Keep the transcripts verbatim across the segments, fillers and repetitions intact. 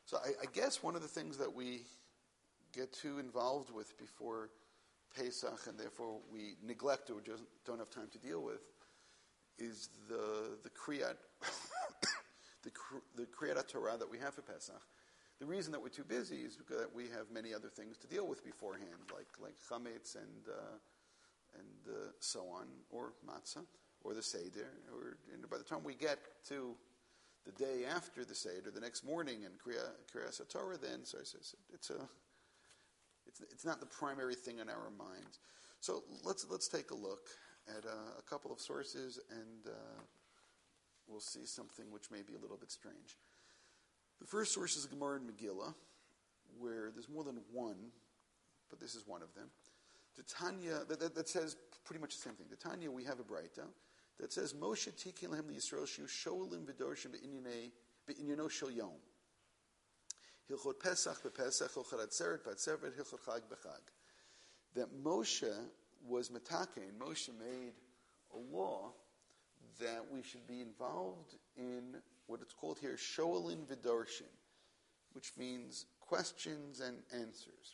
So I, I guess one of the things that we get too involved with before Pesach, and therefore we neglect or just don't have time to deal with, is the the kriyat, the the kriyat Torah that we have for Pesach. The reason that we're too busy is because we have many other things to deal with beforehand, like like chametz and uh, and uh, so on, or matzah, or the seder. Or and by the time we get to the day after the seder, the next morning, and kriyas Torah, then so it's, it's a it's it's not the primary thing in our minds. So let's let's take a look at uh, a couple of sources, and uh, we'll see something which may be a little bit strange. The first source is Gemara in Megillah, where there's more than one, but this is one of them. The Tanya, that, that, that says pretty much the same thing. The Tanya, we have a Braita that says, Moshe tikin lehem liyisrael shu shoelim v'dorshim be'inyano shel yom. Hilchot Pesach bePesach, Hilchot Atzeret beAtzeret, Hilchot Chag beChag. That Moshe was metakein, Moshe made a law that we should be involved in what it's called here, shoelim v'dorshin, which means questions and answers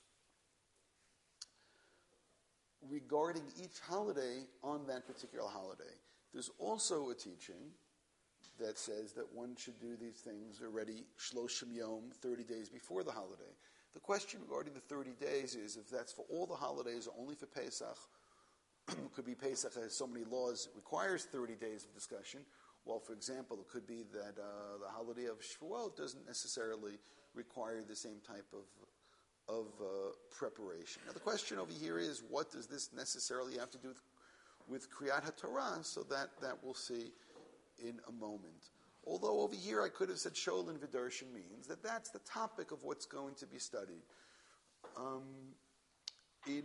regarding each holiday on that particular holiday. There's also a teaching that says that one should do these things already shloshim yom, thirty days before the holiday. The question regarding the thirty days is if that's for all the holidays or only for Pesach. Could be Pesach has so many laws, it requires thirty days of discussion. Well, for example, it could be that uh, the holiday of Shavuot doesn't necessarily require the same type of of uh, preparation. Now, the question over here is, what does this necessarily have to do with, with Kriyat HaTorah? So that, that we'll see in a moment. Although over here I could have said Shoelin V'Darshan means that that's the topic of what's going to be studied. Um, in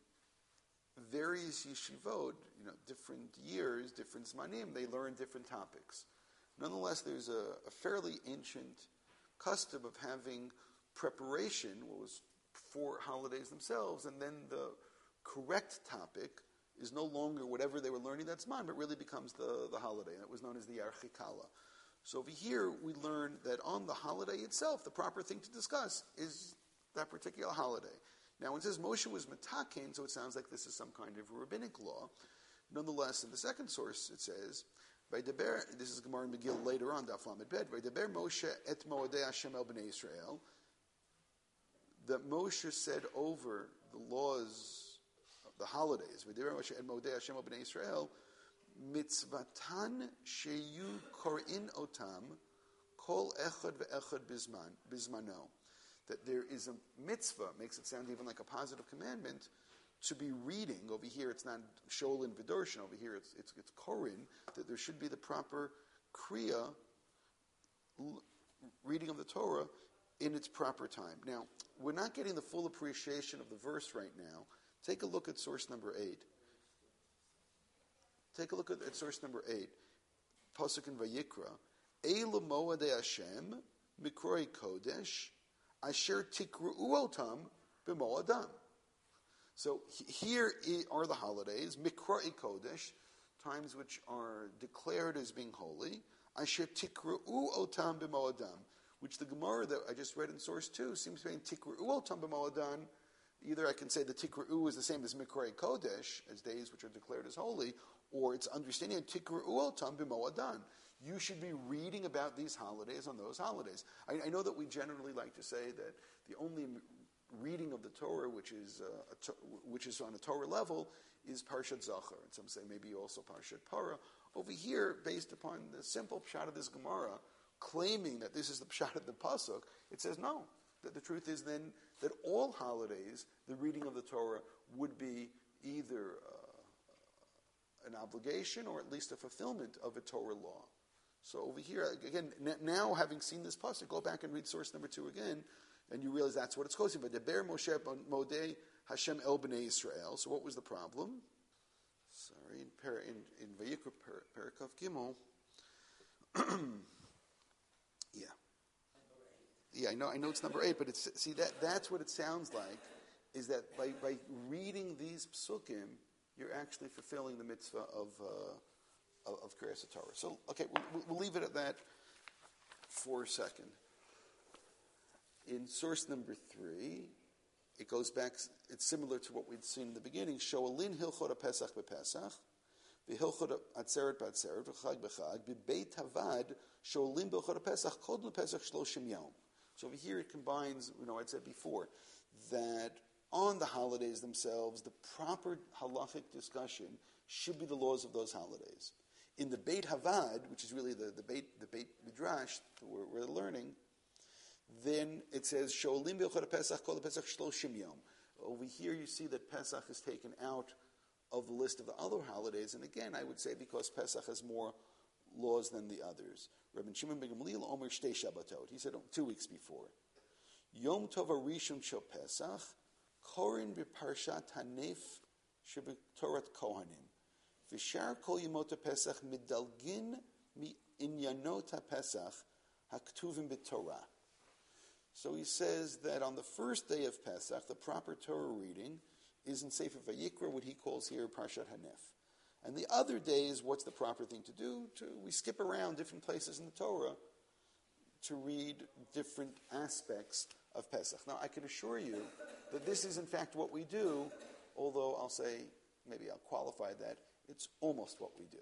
various yeshivot, you know, different years, different zmanim, they learn different topics. Nonetheless, there's a, a fairly ancient custom of having preparation, what was for holidays themselves, and then the correct topic is no longer whatever they were learning that zman, but really becomes the, the holiday. That was known as the Archikala. So over here, we learn that on the holiday itself, the proper thing to discuss is that particular holiday. Now, when it says Moshe was metakein, so it sounds like this is some kind of rabbinic law. Nonetheless, in the second source, it says, Vaydaber, this is Gemara in Megillah later on, Daf Lamed Bet, Vaydaber Moshe et moedei Hashem el bnei Yisrael, that Moshe said over the laws, the holidays, Vaydaber Moshe et moedei Hashem el bnei Yisrael, mitzvatan sheyu korin otam kol echad ve'echad bizman, bizmano. That there is a mitzvah, makes it sound even like a positive commandment, to be reading. Over here it's not Shoelin V'Dorshin, over here it's, it's, it's Korin, that there should be the proper Kriya, l- reading of the Torah, in its proper time. Now, we're not getting the full appreciation of the verse right now. Take a look at source number eight. Take a look at, at source number eight. Pasuk in Vayikra. Eila moadei Hashem, mikroi kodesh, asher tikru'u otam b'moadam. So here are the holidays, mikroi kodesh, times which are declared as being holy, asher tikru'u otam b'moadam, which the Gemara that I just read in source two seems to be in tikru'u otam b'moadam. Either I can say the tikru'u is the same as mikroi kodesh, as days which are declared as holy, or it's understanding tikru'u otam b'moadam. You should be reading about these holidays on those holidays. I, I know that we generally like to say that the only reading of the Torah, which is uh, a to, which is on a Torah level, is Parshat Zachar, and some say maybe also Parshat Parah. Over here, based upon the simple pshat of this Gemara, claiming that this is the pshat of the pasuk, it says no. That the truth is then that all holidays, the reading of the Torah would be either uh, an obligation or at least a fulfillment of a Torah law. So over here, again, now having seen this pasuk, go back and read source number two again, and you realize that's what it's quoting. But Deber Moshe Modei Hashem El Bnei Yisrael. So what was the problem? Sorry, in per, in, in Vayikra Perikaf Gimel. yeah, yeah. I know. I know it's number eight, but it's see that that's what it sounds like. Is that by by reading these psukim, you're actually fulfilling the mitzvah of. Uh, Of, of Kriyas Torah. So, okay, we'll, we'll leave it at that for a second. In source number three, it goes back, it's similar to what we'd seen in the beginning. Shoalin hilchot Pesach bePesach, v'hilchot atzeret b'atzeret, v'chag b'chag, b'beit havad, shoalin b'chot Pesach, kodl Pesach shloshim yom. So over here it combines, you know, I said before, that on the holidays themselves, the proper halachic discussion should be the laws of those holidays. In the Beit Havad, which is really the, the Beit the Beit Midrash that we're, we're learning, then it says Sholim B'Chol Pesach Kol Pesach Shloshim Yom. Over here, you see that Pesach is taken out of the list of the other holidays, and again, I would say because Pesach has more laws than the others. Rabbi Shimon ben Gamliel Omer Shtei Shabbatot. He said oh, two weeks before. Yom Tov Arishon Shel Pesach Korin B'Parshat Hanef Shebetorat Kohanim. V'shar kol yemot Pesach midalgin mi inyanot Pesach haktuvim b'Torah. So he says that on the first day of Pesach, the proper Torah reading is in Sefer Vayikra, what he calls here Parshat Hanef. And the other days, what's the proper thing to do? To, we skip around different places in the Torah to read different aspects of Pesach. Now, I can assure you that this is in fact what we do, although I'll say, maybe I'll qualify that, it's almost what we do.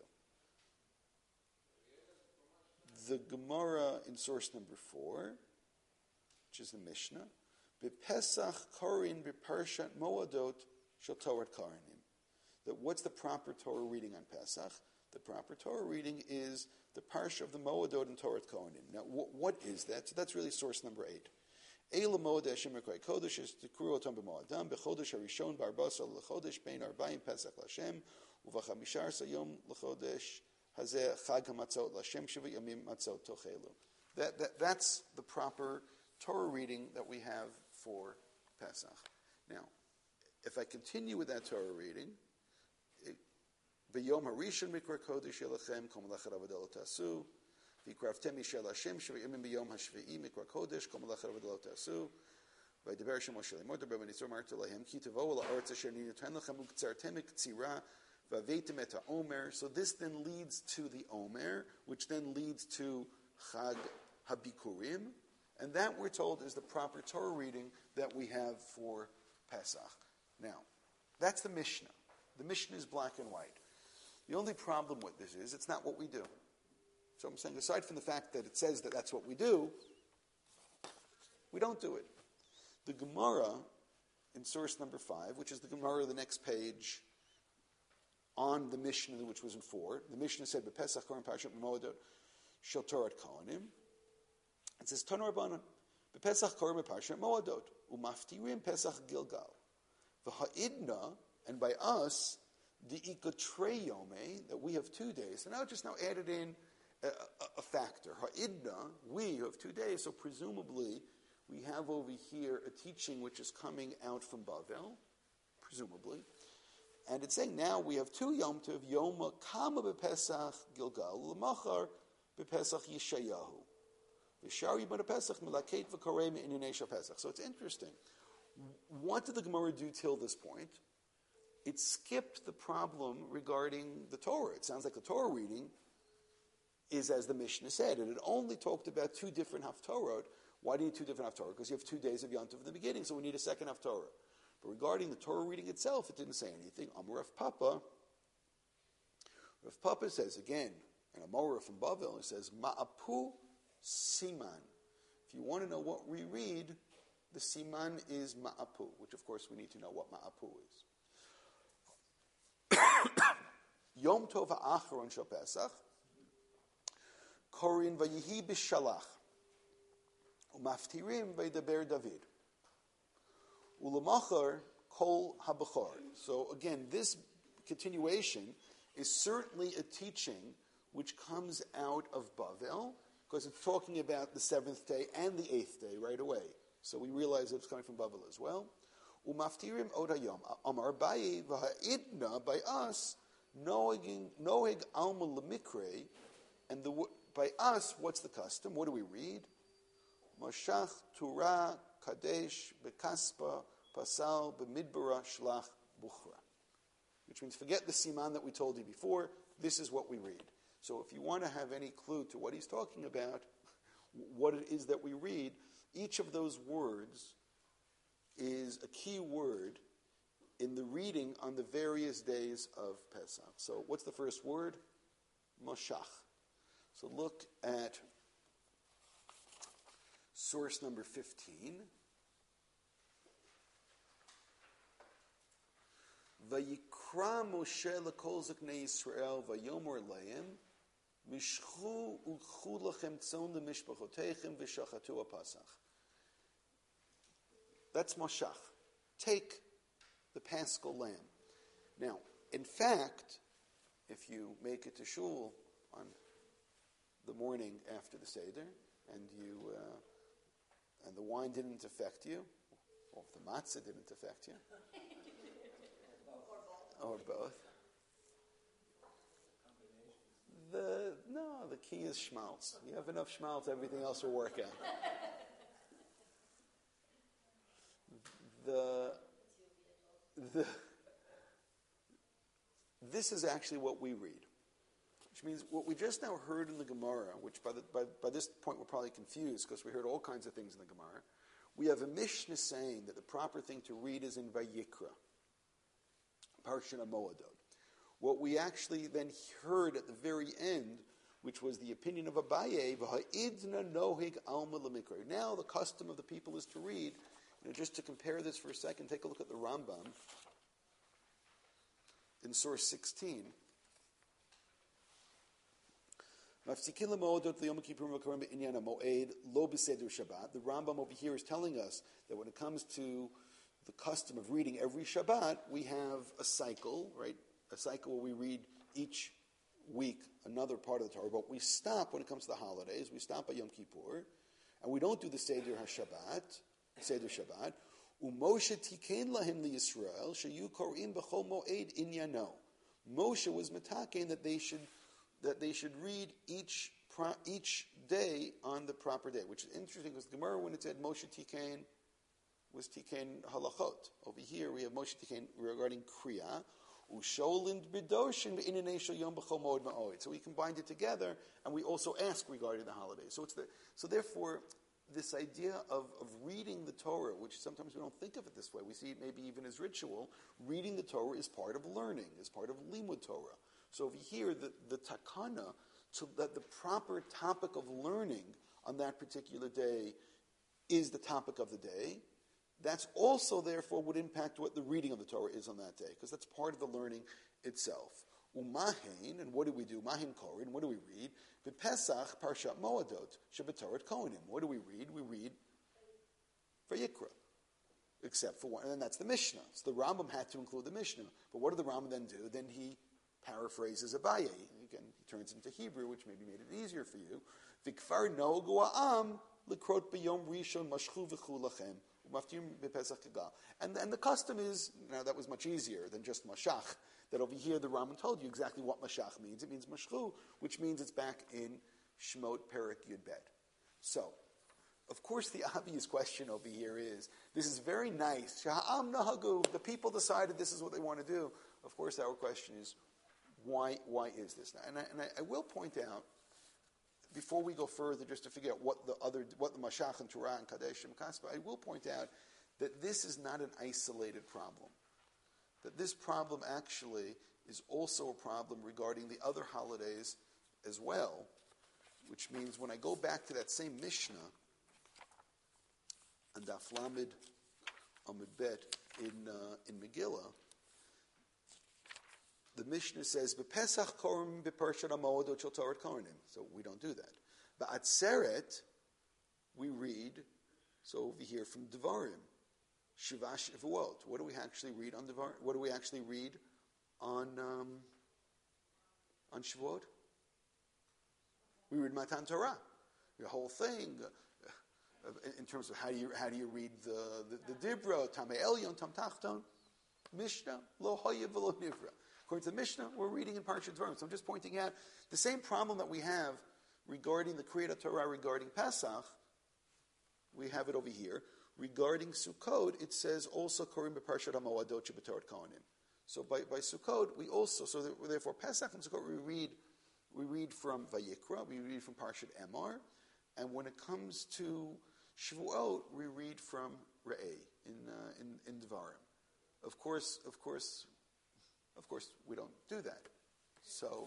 The Gemara in source number four, which is the Mishnah, B'Pesach Korin B'Parshat Moadot Shel Torah Koranim. That what's the proper Torah reading on Pesach? The proper Torah reading is the Parsha of the Moadot and Torah Kohanim. Now, wh- what is that? So that's really source number eight. Eila Moed Hashem Rekai Kodesh is Tikru Otam B'Moadam B'Chodesh Harishon B'Arbasa L'Chodesh Bein Arba'im Pesach L'Hashem Uv'Chamishar Sayom L'Chodesh Hazeh Chag HaMatzot L'Hashem Shiva Yamim Matzot Tochelu. That, that That's the proper Torah reading that we have for Pesach. Now, if I continue with that Torah reading, B'Yom Harishon Mikra Kodesh Yelachem Kol Melachet Avodah Lo Tasu V'Yikraftem Yishel Hashem Shevayimim B'Yom HaShvi'i Mikra Kodesh Kol Melachet Avodah Lo Tasu V'Yidaber Hashem Moshe Lemor Daber B'Nitzor Martu Lahem Ki Tevou La'aretz Asher Ninitan Lechem U'Ktzartem K'tzira V'Aveitem Et HaOmer. So this then leads to the Omer, which then leads to Chag HaBikurim, and that we're told is the proper Torah reading that we have for Pesach. Now, that's the Mishnah. The Mishnah is black and white. The only problem with this is it's not what we do. So I'm saying, aside from the fact that it says that that's what we do, we don't do it. The Gemara in source number five, which is the Gemara of the next page on the Mishnah, which was in four, the Mishnah said, B'Pesach Korin Parshat Moadot Shel Torah Kohanim. It says, Tanu Rabbanan, B'Pesach Korin Parshat Moadot U'Maftirim Pesach Gilgal V'Ha'idna, and by us, the ikotrei yome, that we have two days. So now just now added in a, a, a factor. Ha'idna, we have two days, so presumably we have over here a teaching which is coming out from Bavel, presumably. And it's saying now we have two Yom Tov, Yom Kama b'Pesach Gilgal, L'machar b'Pesach Yeshayahu. V'shari b'Pesach Milaket v'Korei me'inyanei shel Pesach. So it's interesting. What did the Gemara do till this point? It skipped the problem regarding the Torah. It sounds like the Torah reading is as the Mishnah said, and it only talked about two different Haftorot. Why do you need two different Haftorot? Because you have two days of Yom Tov in the beginning, so we need a second Haftorah. But regarding the Torah reading itself, it didn't say anything. Amar Rav Papa, Rav Papa says again, and Amora from Bavel, he says, Ma'apu Siman. If you want to know what we read, the Siman is Ma'apu, which of course we need to know what Ma'apu is. Yom Tov ha'acharon shel Pesach, Korin vayihi b'shalach, u'maftirim v'yidaber David, u'lemachar kol ha'bechor. So again, this continuation is certainly a teaching which comes out of Bavel, because it's talking about the seventh day and the eighth day right away. So we realize it's coming from Bavel as well. Umaftirim od hayom. Amar Abaye v'ha'idna, by us, noeg alma lemikre, and the, by us, what's the custom? What do we read? Mashach Torah Kadesh Bekaspa Pasal B'midbara Shlach Buchra. Which means forget the siman that we told you before, this is what we read. So if you want to have any clue to what he's talking about, what it is that we read, Each of those words is a key word in the reading on the various days of Pesach. So what's the first word? Moshach. So look at source number fifteen. Vayikra Moshe lekol ziknei Yisrael vayomer lehem mishchu ulchu lachem tzon lemishpachotechem v'shachatu apasach. That's Moshach. Take the Paschal lamb. Now, in fact, if you make it to shul on the morning after the Seder, and you uh, and the wine didn't affect you, or if the matzah didn't affect you, or both. The no, the key is schmaltz. You have enough schmaltz, everything else will work out. The the this is actually what we read, which means what we just now heard in the Gemara, which by the, by, by this point we're probably confused because we heard all kinds of things in the Gemara. We have a Mishnah saying that the proper thing to read is in Vayikra, Parshat Moedot. What we actually then heard at the very end, which was the opinion of Abaye, V'ha'idna nohig alma lemikra. Now the custom of the people is to read. You know, just to compare this for a second, take a look at the Rambam in source sixteen. The Rambam over here is telling us that when it comes to the custom of reading every Shabbat, we have a cycle, right? A cycle where we read each week another part of the Torah, but we stop when it comes to the holidays. We stop at Yom Kippur, and we don't do the Seder HaShabbat, Seder Shabbat. Umoshe tikein lahim liYisrael sheyu korim b'chol moed inyano. Moshe was metakein that they should that they should read each pro, each day on the proper day, which is interesting because the Gemara, when it said Moshe tikein, was tikein halachot. Over here we have Moshe tikein regarding kriya. Usholind b'doshin b'inyanei shel yom b'chol moed ma'od. So we combined it together, and we also ask regarding the holidays. So it's the so therefore. This idea of, of reading the Torah, which sometimes we don't think of it this way, we see it maybe even as ritual, reading the Torah is part of learning, is part of limud Torah. So over here, the, the takana, so that the proper topic of learning on that particular day is the topic of the day, that's also therefore would impact what the reading of the Torah is on that day, because that's part of the learning itself. Umahin, and what do we do? Mahin Korin, what do we read? V'Pesach Parshat Moedot Shabbatorah Kohanim. What do we read? We read Vayikra, except for one, and then that's the Mishnah. So the Rambam had to include the Mishnah. But what did the Rambam then do? Then he paraphrases Abaye. Again, he turns into Hebrew, which maybe made it easier for you. V'Kfar Nogu Ha'am L'Krot B'Yom Rishon Mashchu V'Chu Lachem U'Maftim B'Pesach Kagal. And and the custom is, now that was much easier than just Mashach. That over here the Rambam told you exactly what Mashach means. It means Mashchu, which means it's back in Shemot Perek Yud Bet. So, of course, the obvious question over here is, this is very nice. Sha'am nahagu, the people decided this is what they want to do. Of course, our question is, why why is this? And I, and I, I will point out, before we go further, just to figure out what the other, what the Mashach and Torah and Kadesh and Kaspa, I will point out that this is not an isolated problem. That this problem actually is also a problem regarding the other holidays as well, which means when I go back to that same Mishnah, and Daf Lamed Amud Bet in uh, in Megillah, the Mishnah says, "B'Pesach korim b'Parshat Moedot shel Torah Kohanim." So we don't do that. Ba'atzeret, we read. So over here from Devarim. Shiva Shavuot. What do we actually read on Devar? What do we actually read on um, on Shavuot? We read Matan Torah, the whole thing. Uh, in terms of how do you how do you read the the, the Dibra, Tamei Elyon, Tam Tachton, Mishnah, Lo Hoya V'Lo Nivra. According to the Mishnah, we're reading in Parshat Dvarim. So I'm just pointing out the same problem that we have regarding the Kriyat Torah regarding Pesach. We have it over here. Regarding Sukkot, it says also Korim b'Parshat HaMoadot Shabbatorah Kohanim. So by, by Sukkot, we also, so therefore Pesach and Sukkot, we read we read from Vayikra, we read from Parshat Emor, and when it comes to Shavuot, we read from Re'eh in, uh, in, in Devarim. Of course, of course, of course, we don't do that. So,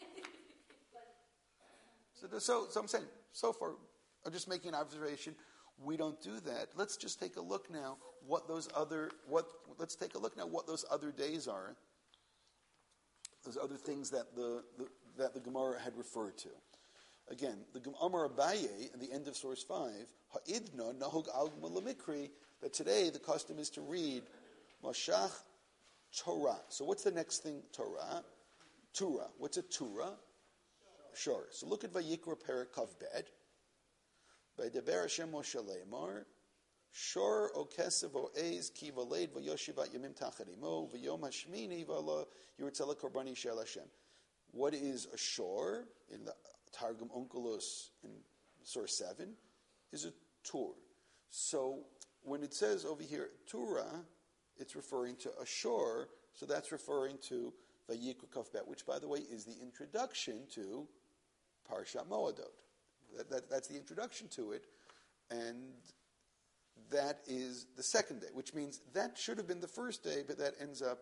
so, so, so I'm saying, so far, I'm just making an observation. We don't do that. Let's just take a look now what those other what. Let's take a look now what those other days are. Those other things that the, the that the Gemara had referred to. Again, the Gemara Abaye at the end of source five, Ha'idna nahog al lamikri, that today the custom is to read Mashach Torah. So what's the next thing? Torah. Torah. What's a Torah? Sure. So look at Vayikra Perek Kav Bet. By Deber Hashem Moshe Leimar, Shor Okesev Oez Ki Valed Vayoshivat Yamim Tacharimo Vayom Hashmini Vala Yurtzela Korbani Shel Hashem. What is a shor in the Targum Onkelos in source seven is a tur. So when it says over here Torah, it's referring to a shor. So that's referring to Vayikra Kav Bet, which by the way is the introduction to Parshat Moadot. That, that, that's the introduction to it, and that is the second day, which means that should have been the first day, but that ends up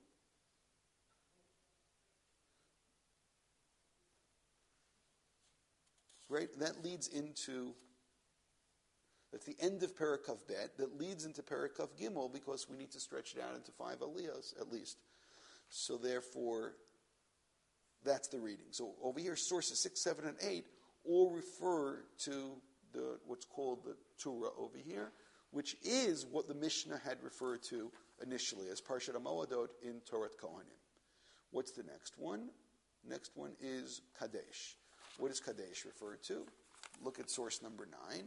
right. That leads into that's the end of Perek Kav Bet. That leads into Perek Kav Gimel because we need to stretch it out into five aliyahs at least. So therefore, that's the reading. So over here, sources six, seven, and eight all refer to the what's called the Torah over here, which is what the Mishnah had referred to initially as Parshat HaMoadot in Torah Kohanim. What's the next one? Next one is Kadesh. What is Kadesh referred to? Look at source number nine.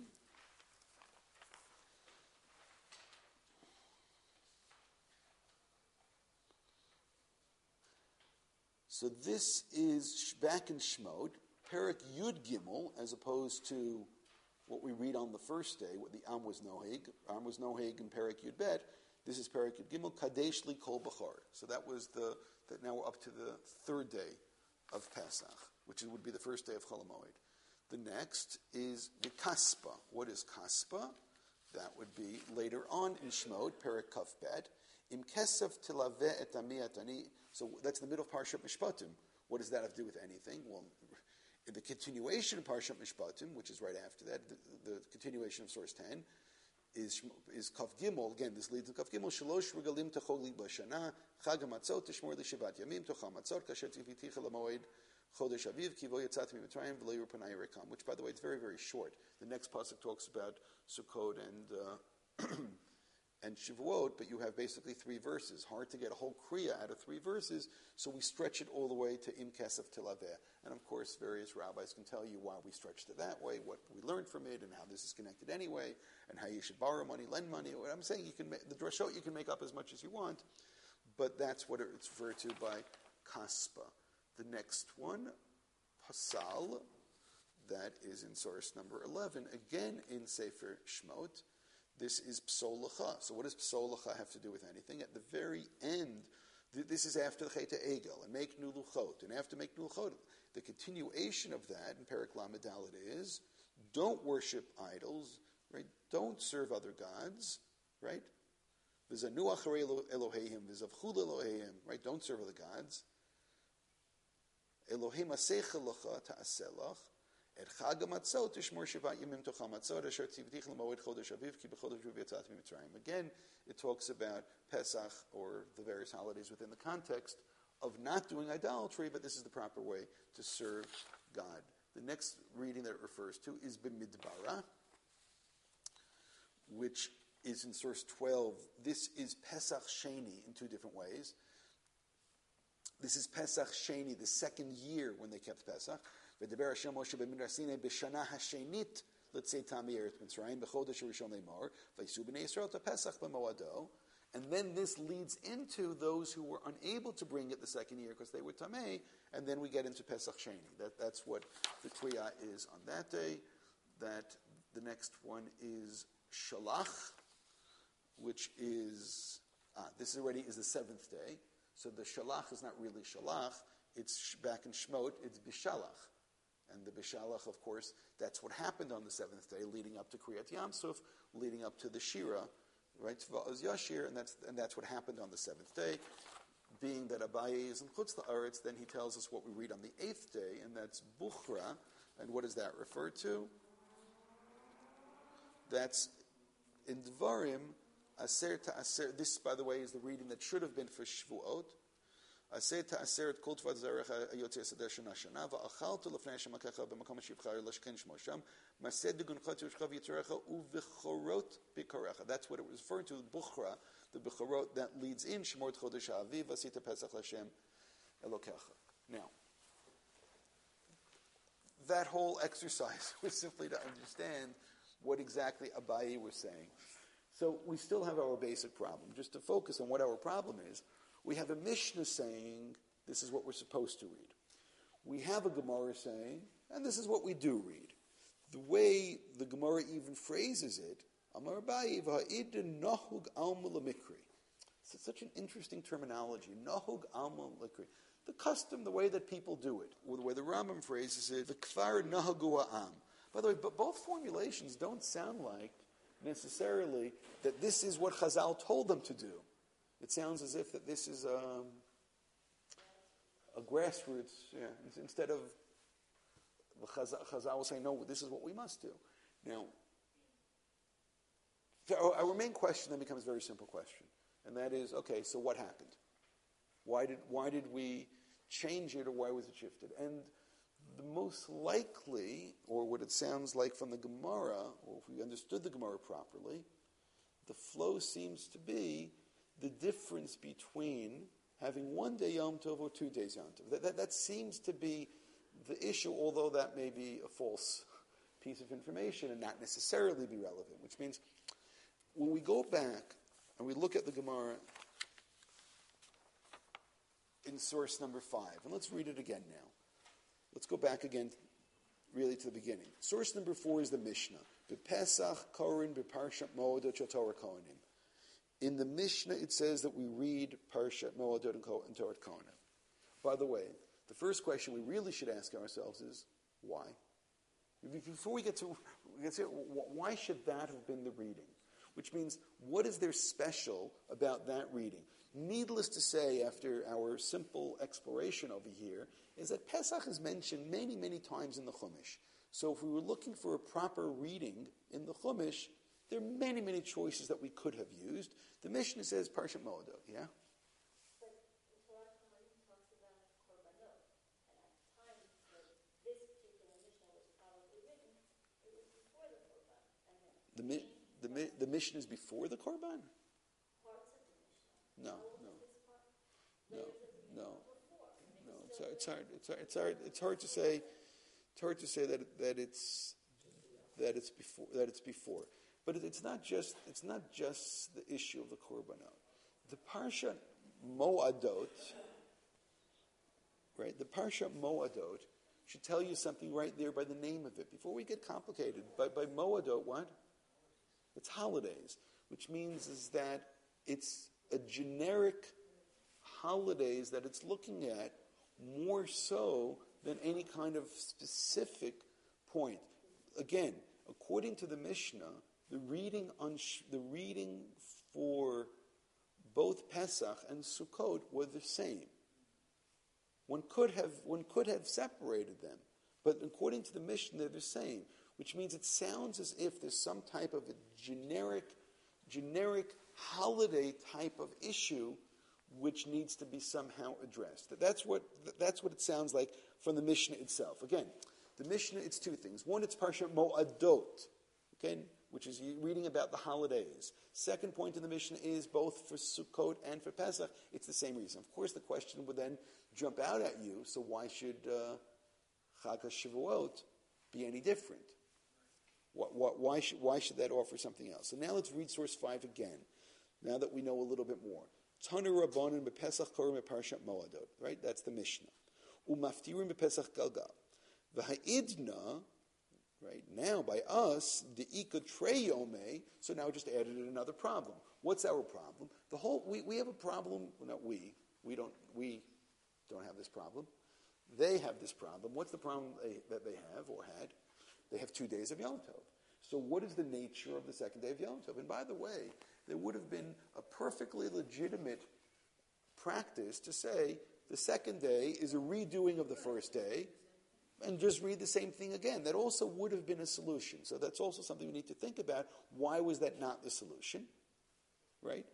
So this is back in Shemot, Perek Yud Gimel, as opposed to what we read on the first day, what the Am was Noheg. Am was Noheg and Perek Yud Bet. This is Perek Yud Gimel, Kadesh Li Kol Bachar. So that was the, that now we're up to the third day of Pesach, which would be the first day of Chol HaMoed. The next is the Kaspa. What is Kaspa? That would be later on in Shemot, Perek Kaf Bet. Im Kesef Tilaveh et Amiatani. So that's the middle of Parshat Mishpatim. What does that have to do with anything? Well, in the continuation of Parshat Mishpatim, which is right after that, the, the continuation of source ten, is is Kaf Gimel. Again, this leads to Kaf Gimel. Shalosh regalim techoli b'shana chag hamatzot tishmor l'shivat yamim toch hamatzot kasher tiviticha l'moed chodesh aviv kivo yatzat mi'mitzrayim v'lo yiru panai rekam. Which, by the way, it's very very short. The next pasuk talks about Sukkot and uh, and Shavuot, but you have basically three verses. Hard to get a whole kriya out of three verses, so we stretch it all the way to Im Kesef Tilaveh. And of course, various rabbis can tell you why we stretched it that way, what we learned from it, and how this is connected anyway, and how you should borrow money, lend money. What I'm saying, you can make, the drashot you can make up as much as you want, but that's what it's referred to by Kaspa. The next one, Pasal, that is in source number eleven, again in Sefer Shmot. This is Psolacha. So what does Psolacha have to do with anything? At the very end, th- this is after the Cheta Egel, and make new luchot. And after make new luchot, the continuation of that in Perek Lamed Dalet is, don't worship idols, right? Don't serve other gods, right? V'zanu acharei Elohim, v'zavchul Elohim, right? Don't serve other gods. Elohim asecha lacha ta'aselach. Et Chag HaMatzot tishmor shivat yamim toch hamatzot asher tzivtich l'moed chodesh aviv ki b'chodesh aviv yatzat mi'mitzrayim. Again, it talks about Pesach or the various holidays within the context of not doing idolatry, but this is the proper way to serve God. The next reading that it refers to is B'midbara, which is in source twelve. This is Pesach Sheni in two different ways. This is Pesach Sheni, the second year when they kept Pesach. V'deber Hashem Moshe b'midbar Sinai b'shana hashenit, let's say Tami Eretz Mitzrayim b'chodesh harishon leimor v'yisu b'nei Yisrael to Pesach b'moado, and then this leads into those who were unable to bring it the second year because they were Tamei, and then we get into Pesach Sheni. That that's what the Kriya is on that day. That the next one is Shalach, which is ah, this already is the seventh day. So the Shalach is not really Shalach. It's back in Shmot. It's Bishalach. And the Bishalach, of course, that's what happened on the seventh day, leading up to Kriyat Yam Suf, leading up to the Shira, right? Tva'oz Yashir, and that's and that's what happened on the seventh day. Being that Abaye is in Chutz La'aretz, then he tells us what we read on the eighth day, and that's Bukhra. And what does that refer to? That's in Dvarim, Aser Ta'aser. This, by the way, is the reading that should have been for Shvuot. Aser Ta'aser et Kol Tvat Zarech Ayotzi Asadeh Shana Shana Va'achaltu Lefnei Hashem Akecha B'makom Shivchar Lashken Shmo Sham Mased Duguncha Tushchav Yitzerecha Uvechorot Bikarecha. That's what it was referring to, Bukhra, the Bechorot that leads in Shemor Chodesh Aviv Asita Pesach Lashem Elokecha. Now, that whole exercise was simply to understand what exactly Abaye was saying. So we still have our basic problem. Just to focus on what our problem is, we have a Mishnah saying, this is what we're supposed to read. We have a Gemara saying, and this is what we do read. The way the Gemara even phrases it, Amar Abaye v'ha'id nahug alma l'mikri. It's such an interesting terminology, nahug alma l'mikri. The custom, the way that people do it, or the way the Rambam phrases it, the kfar nahagu ha'am. By the way, but both formulations don't sound like necessarily that this is what Chazal told them to do. It sounds as if that this is um, a grassroots, yeah, instead of Chazal, Chazal saying, no, this is what we must do. Now, our, our main question then becomes a very simple question, and that is, okay, so what happened? Why did why did we change it, or why was it shifted? And the most likely, or what it sounds like from the Gemara, or if we understood the Gemara properly, the flow seems to be the difference between having one day Yom Tov or two days Yom Tov. That, that, that seems to be the issue, although that may be a false piece of information and not necessarily be relevant, which means when we go back and we look at the Gemara in source number five, and let's read it again now. Let's go back again, really to the beginning. Source number four is the Mishnah. B'Pesach Korin B'Parshat Moedot Torah Kohanim. In the Mishnah, it says that we read Parshat Moedot and Torah Kohanim. By the way, the first question we really should ask ourselves is, why? Before we get to, get to why should that have been the reading? Which means, what is there special about that reading? Needless to say, after our simple exploration over here, is that Pesach is mentioned many, many times in the Chumash. So if we were looking for a proper reading in the Chumash, there are many, many choices that we could have used. The Mishnah says Parshat Moedot, yeah? But the Torah talks about Korbanot, and at the time that this particular Mishnah was probably written, it was before the Korban. And then The, mi- the, mi- the Mishnah is before the Korban? parts of the Mishnah. No, All no. of this part, No, layers of the no. Mishnah before. And No, it's it's still hard, it's hard. It's hard. It's hard. It's hard to say. It's hard to say that it- that it's that it's before that it's before. But it, it's not just it's not just the issue of the korbanot. The parsha Moadot, right? The parsha Moadot should tell you something right there by the name of it. Before we get complicated, by by Moadot, what? It's holidays, which means is that it's a generic holidays that it's looking at more so than any kind of specific point. Again, according to the Mishnah, the reading on sh- the reading for both Pesach and Sukkot were the same. One could have one could have separated them, but according to the Mishnah, they're the same. Which means it sounds as if there's some type of a generic, generic holiday type of issue which needs to be somehow addressed. That's what that's what it sounds like from the Mishnah itself. Again, the Mishnah, it's two things. One, it's Parshat Moadot, okay, which is reading about the holidays. Second point in the Mishnah is both for Sukkot and for Pesach, it's the same reason. Of course, the question would then jump out at you, so why should uh, Chag HaShavuot be any different? What, what, why, should, why should that offer something else? So now let's read source five again, now that we know a little bit more. Tanu Rabbanan b'Pesach korim b'Parshat Moadot, right? That's the Mishnah. Umaftirim b'Pesach Galgal. V'ha'idna, right, now by us, the Ika Treyome, so now we just added in another problem. What's our problem? The whole, we, we have a problem, well, not we, we don't, we don't have this problem. They have this problem. What's the problem they, that they have or had? They have two days of Yom Tov. So what is the nature of the second day of Yom Tov? And by the way, there would have been a perfectly legitimate practice to say the second day is a redoing of the first day and just read the same thing again. That also would have been a solution. So that's also something we need to think about. Why was that not the solution? Right?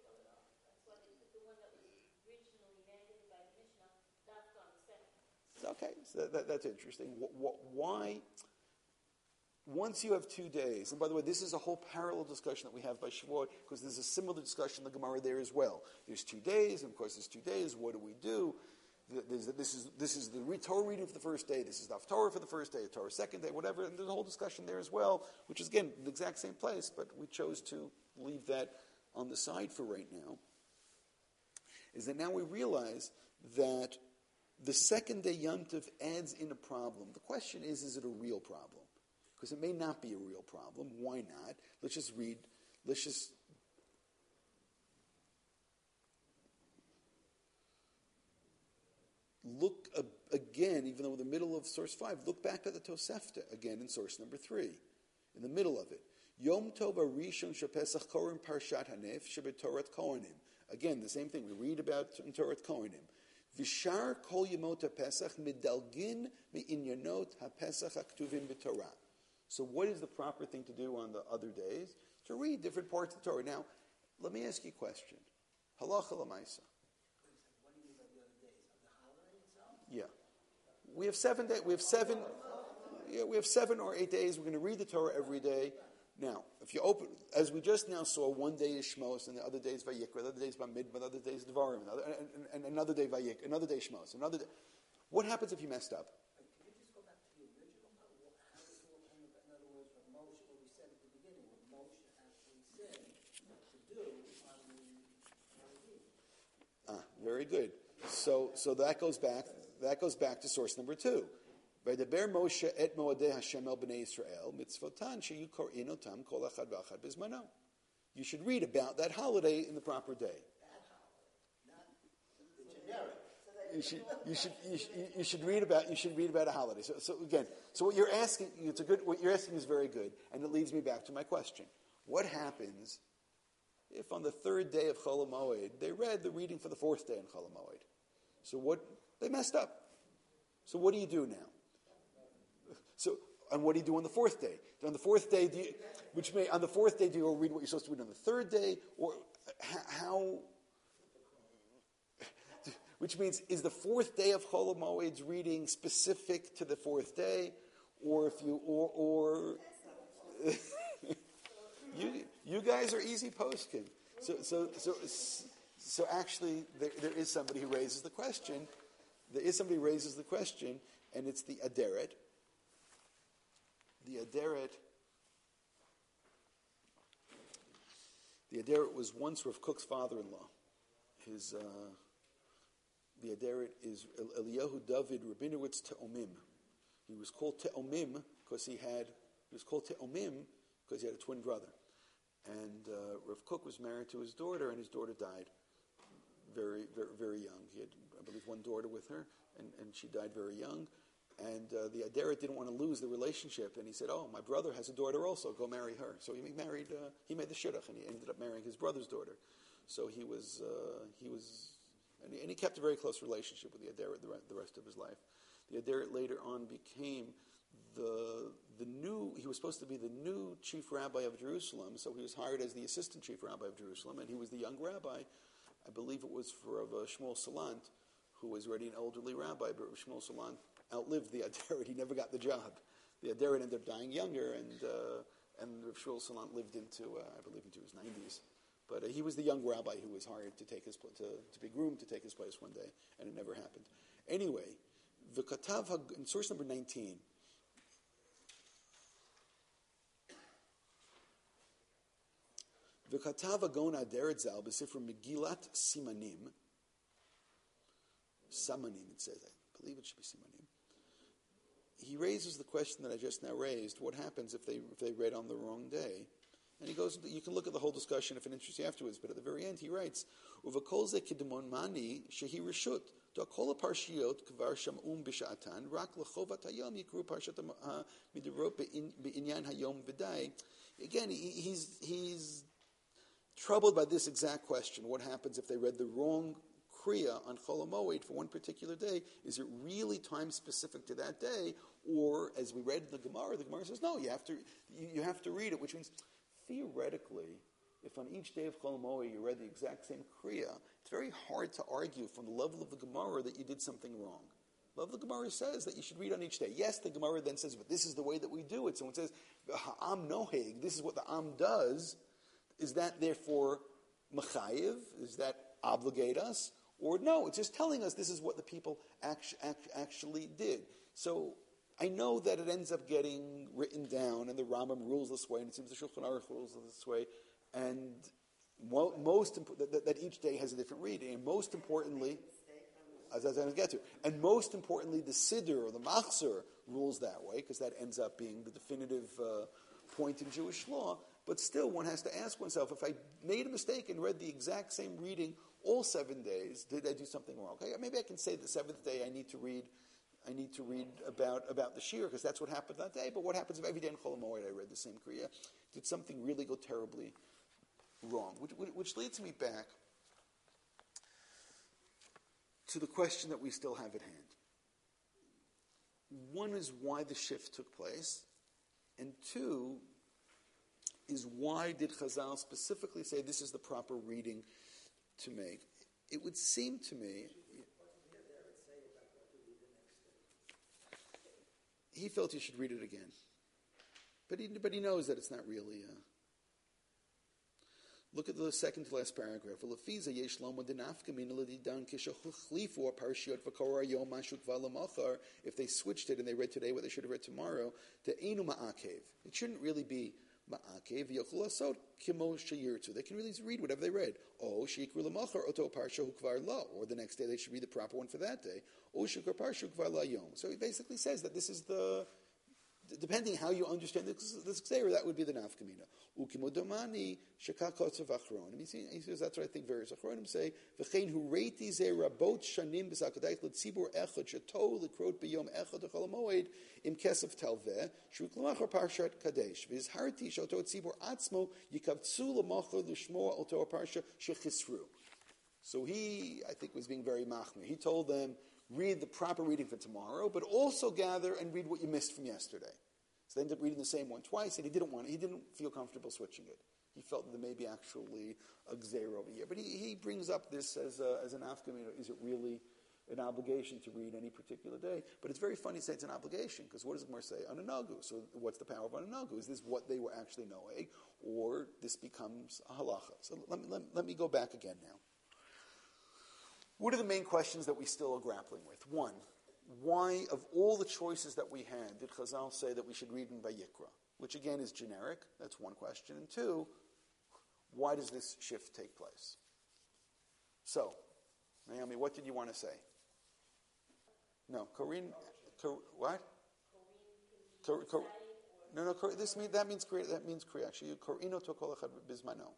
Okay, so that, that, that's interesting. Wh- wh- why, once you have two days, and by the way, this is a whole parallel discussion that we have by Shavuot, because there's a similar discussion in the Gemara there as well. There's two days, and of course there's two days, what do we do? There's, this is this is the Torah reading for the first day, this is the Torah for the first day, the Torah second day, whatever, and there's a whole discussion there as well, which is, again, the exact same place, but we chose to leave that on the side for right now, is that now we realize that the second day Yom Tov adds in a problem. The question is, is it a real problem? Because it may not be a real problem. Why not? Let's just read, let's just look uh, again, even though we're in the middle of source five, look back at the Tosefta again in source number three, in the middle of it. Yom Tov Arishon Shepesach Korim Parshat Hanef Shebetorat Kohanim. Again, the same thing we read about in Torah Kohanim. Vishar kol yemot ha-Pesach medalgin me'inyanot ha-Pesach ha-ktuvim b'Torah. So what is the proper thing to do on the other days? To read different parts of the Torah. Now, let me ask you a question. Halacha l'maisa. What do you mean by the other days? Of the holiday itself? Yeah. We have seven days. We have seven. Yeah, we have seven or eight days. We're going to read the Torah every day. Now, if you open, as we just now saw, one day is Shmos, and the other day is Vayikra, the other day is Bamidbar, the other day is Devarim, and, and, and another day Vayikra, another day Shmos, another day. What happens if you messed up? Can you just go back to the original? How this all came about? In other words, what Moshe, what we said at the beginning, what Moshe actually said to do on the Ah, very good. So, so that goes back. That goes back to source number two. Vaydaber Moshe et moadei Hashem el bnei Yisrael mitzvotan sheyu kor'in otam kol achad v'achad bizmano. You should read about that holiday in the proper day. You should, you should, you should, you should read about, you should read about a holiday. So, so again, so what you're asking, it's a good, what you're asking is very good, and it leads me back to my question. What happens if on the third day of Chol HaMoed, they read the reading for the fourth day in Chol HaMoed? So what, they messed up. So what do you do now? So, and what do you do on the fourth day? On the fourth day, do you, which may, on the fourth day, do you read what you're supposed to read on the third day? Or how, which means, is the fourth day of Chol HaMoed's reading specific to the fourth day? Or if you, or, or you, you guys are easy posting. So, so, so, so actually, there, there is somebody who raises the question. There is somebody who raises the question, and it's the Aderet. The Aderet, the Aderet was once Rav Kook's father-in-law. His, uh, the Aderet is Eliyahu David Rabinowitz Te'omim. He was called Te'omim because he had, he was called Te'omim because he had a twin brother. And uh, Rav Kook was married to his daughter, and his daughter died very, very, very young. He had, I believe, one daughter with her, and, and she died very young. And uh, the Aderet didn't want to lose the relationship, and he said, "Oh, my brother has a daughter also. Go marry her." So he married. Uh, he made the shidduch, and he ended up marrying his brother's daughter. So he was, uh, he was, and he, and he kept a very close relationship with the Aderet the, re- the rest of his life. The Aderet later on became the the new. He was supposed to be the new chief rabbi of Jerusalem, so he was hired as the assistant chief rabbi of Jerusalem, and he was the young rabbi. I believe it was for uh, Shmuel Salant, who was already an elderly rabbi, but Shmuel Salant outlived the Aderet. He never got the job. The Aderet ended up dying younger, and uh, and Shmuel Salant lived into, uh, I believe, into his nineties. But uh, he was the young rabbi who was hired to take his to, to be groomed to take his place one day, and it never happened. Anyway, the Katav in source number nineteen. The Katav Hagon Aderet Zal b'Sifra Megillat Simanim. Samanim, it says. I believe it should be Simanim. He raises the question that I just now raised. What happens if they if they read on the wrong day? And he goes, you can look at the whole discussion if it interests you afterwards, but at the very end he writes, Uvakol ze kidmon mani shehi reshut Kol haparshiot kvar sham'um b'sha'atan, rak lechovat hayom yikru parshat midurot be'inyan hayom v'day. Again, he, he's he's troubled by this exact question. What happens if they read the wrong Kriya on Chol HaMoed for one particular day? Is it really time specific to that day? Or, as we read in the Gemara, the Gemara says, no, you have to you, you have to read it, which means, theoretically, if on each day of Chol HaMoed you read the exact same Kriya, it's very hard to argue from the level of the Gemara that you did something wrong. The level of the Gemara says that you should read on each day. Yes, the Gemara then says, but this is the way that we do it. Someone says, Ha'am noheg, this is what the Am does. Is that therefore mechayiv? Does that obligate us? Or no, it's just telling us this is what the people actually, actually did. So I know that it ends up getting written down, and the Rambam rules this way, and it seems the Shulchan Aruch rules this way, and mo- most imp- that, that each day has a different reading. And most importantly, as I was going to get to, and most importantly, the Siddur or the Machzor rules that way, because that ends up being the definitive uh, point in Jewish law. But still, one has to ask oneself, if I made a mistake and read the exact same reading all seven days, did I do something wrong? Okay, maybe I can say the seventh day I need to read, I need to read about, about the Shir, because that's what happened that day. But what happens if every day in Chol HaMoed I read the same Kriya? Did something really go terribly wrong? Which, which leads me back to the question that we still have at hand. One is why the shift took place, and two is why did Chazal specifically say this is the proper reading to make? It would seem to me he felt he should read it again, but he but he knows that it's not really. Uh, look at the second to last paragraph. If they switched it and they read today what they should have read tomorrow, it shouldn't really be ma'akev v'yochul asot kimo sheyirtzu. They can really read whatever they read. O sheikru l'machar oto parsha hukvar lo. Or the next day they should read the proper one for that day. O shikar parsha hukvar la yom. So he basically says that this is the, depending how you understand this, this Xera, that would be the nafkamina. Ukimodomani shekakotzav achronim. He says that's what I think various achronim say. V'chein hu reiti ze rabot shanim b'sakadayt l'tzibur echad sheto l'krot b'yom echad echol hamoed im kesef talveh shuk l'machar parshat kadesh v'izharti shoto tzibur atzmo yikavtzu l'machar l'shmoa oto parsha shechisru. So he, I think, was being very machmir. He told them, read the proper reading for tomorrow, but also gather and read what you missed from yesterday. So they ended up reading the same one twice, and he didn't want it. He didn't feel comfortable switching it. He felt that there may be actually a gzeir over here. But he, he brings up this as, a, as an afkamina. Is it really an obligation to read any particular day? But it's very funny to say it's an obligation, because what does the Gemara say? On a nagu. So what's the power of on a nagu? Is this what they were actually knowing, or this becomes a halacha? So let me, let, let me go back again now. What are the main questions that we still are grappling with? One, why, of all the choices that we had, did Chazal say that we should read in Vayikra? Which again is generic. That's one question. And two, why does this shift take place? So, Naomi, what did you want to say? No, Corinne, Cor, what? Cor, Cor, no, no, Cor, this mean, that means that means Kriya. Actually, Corino tokol echad bismano.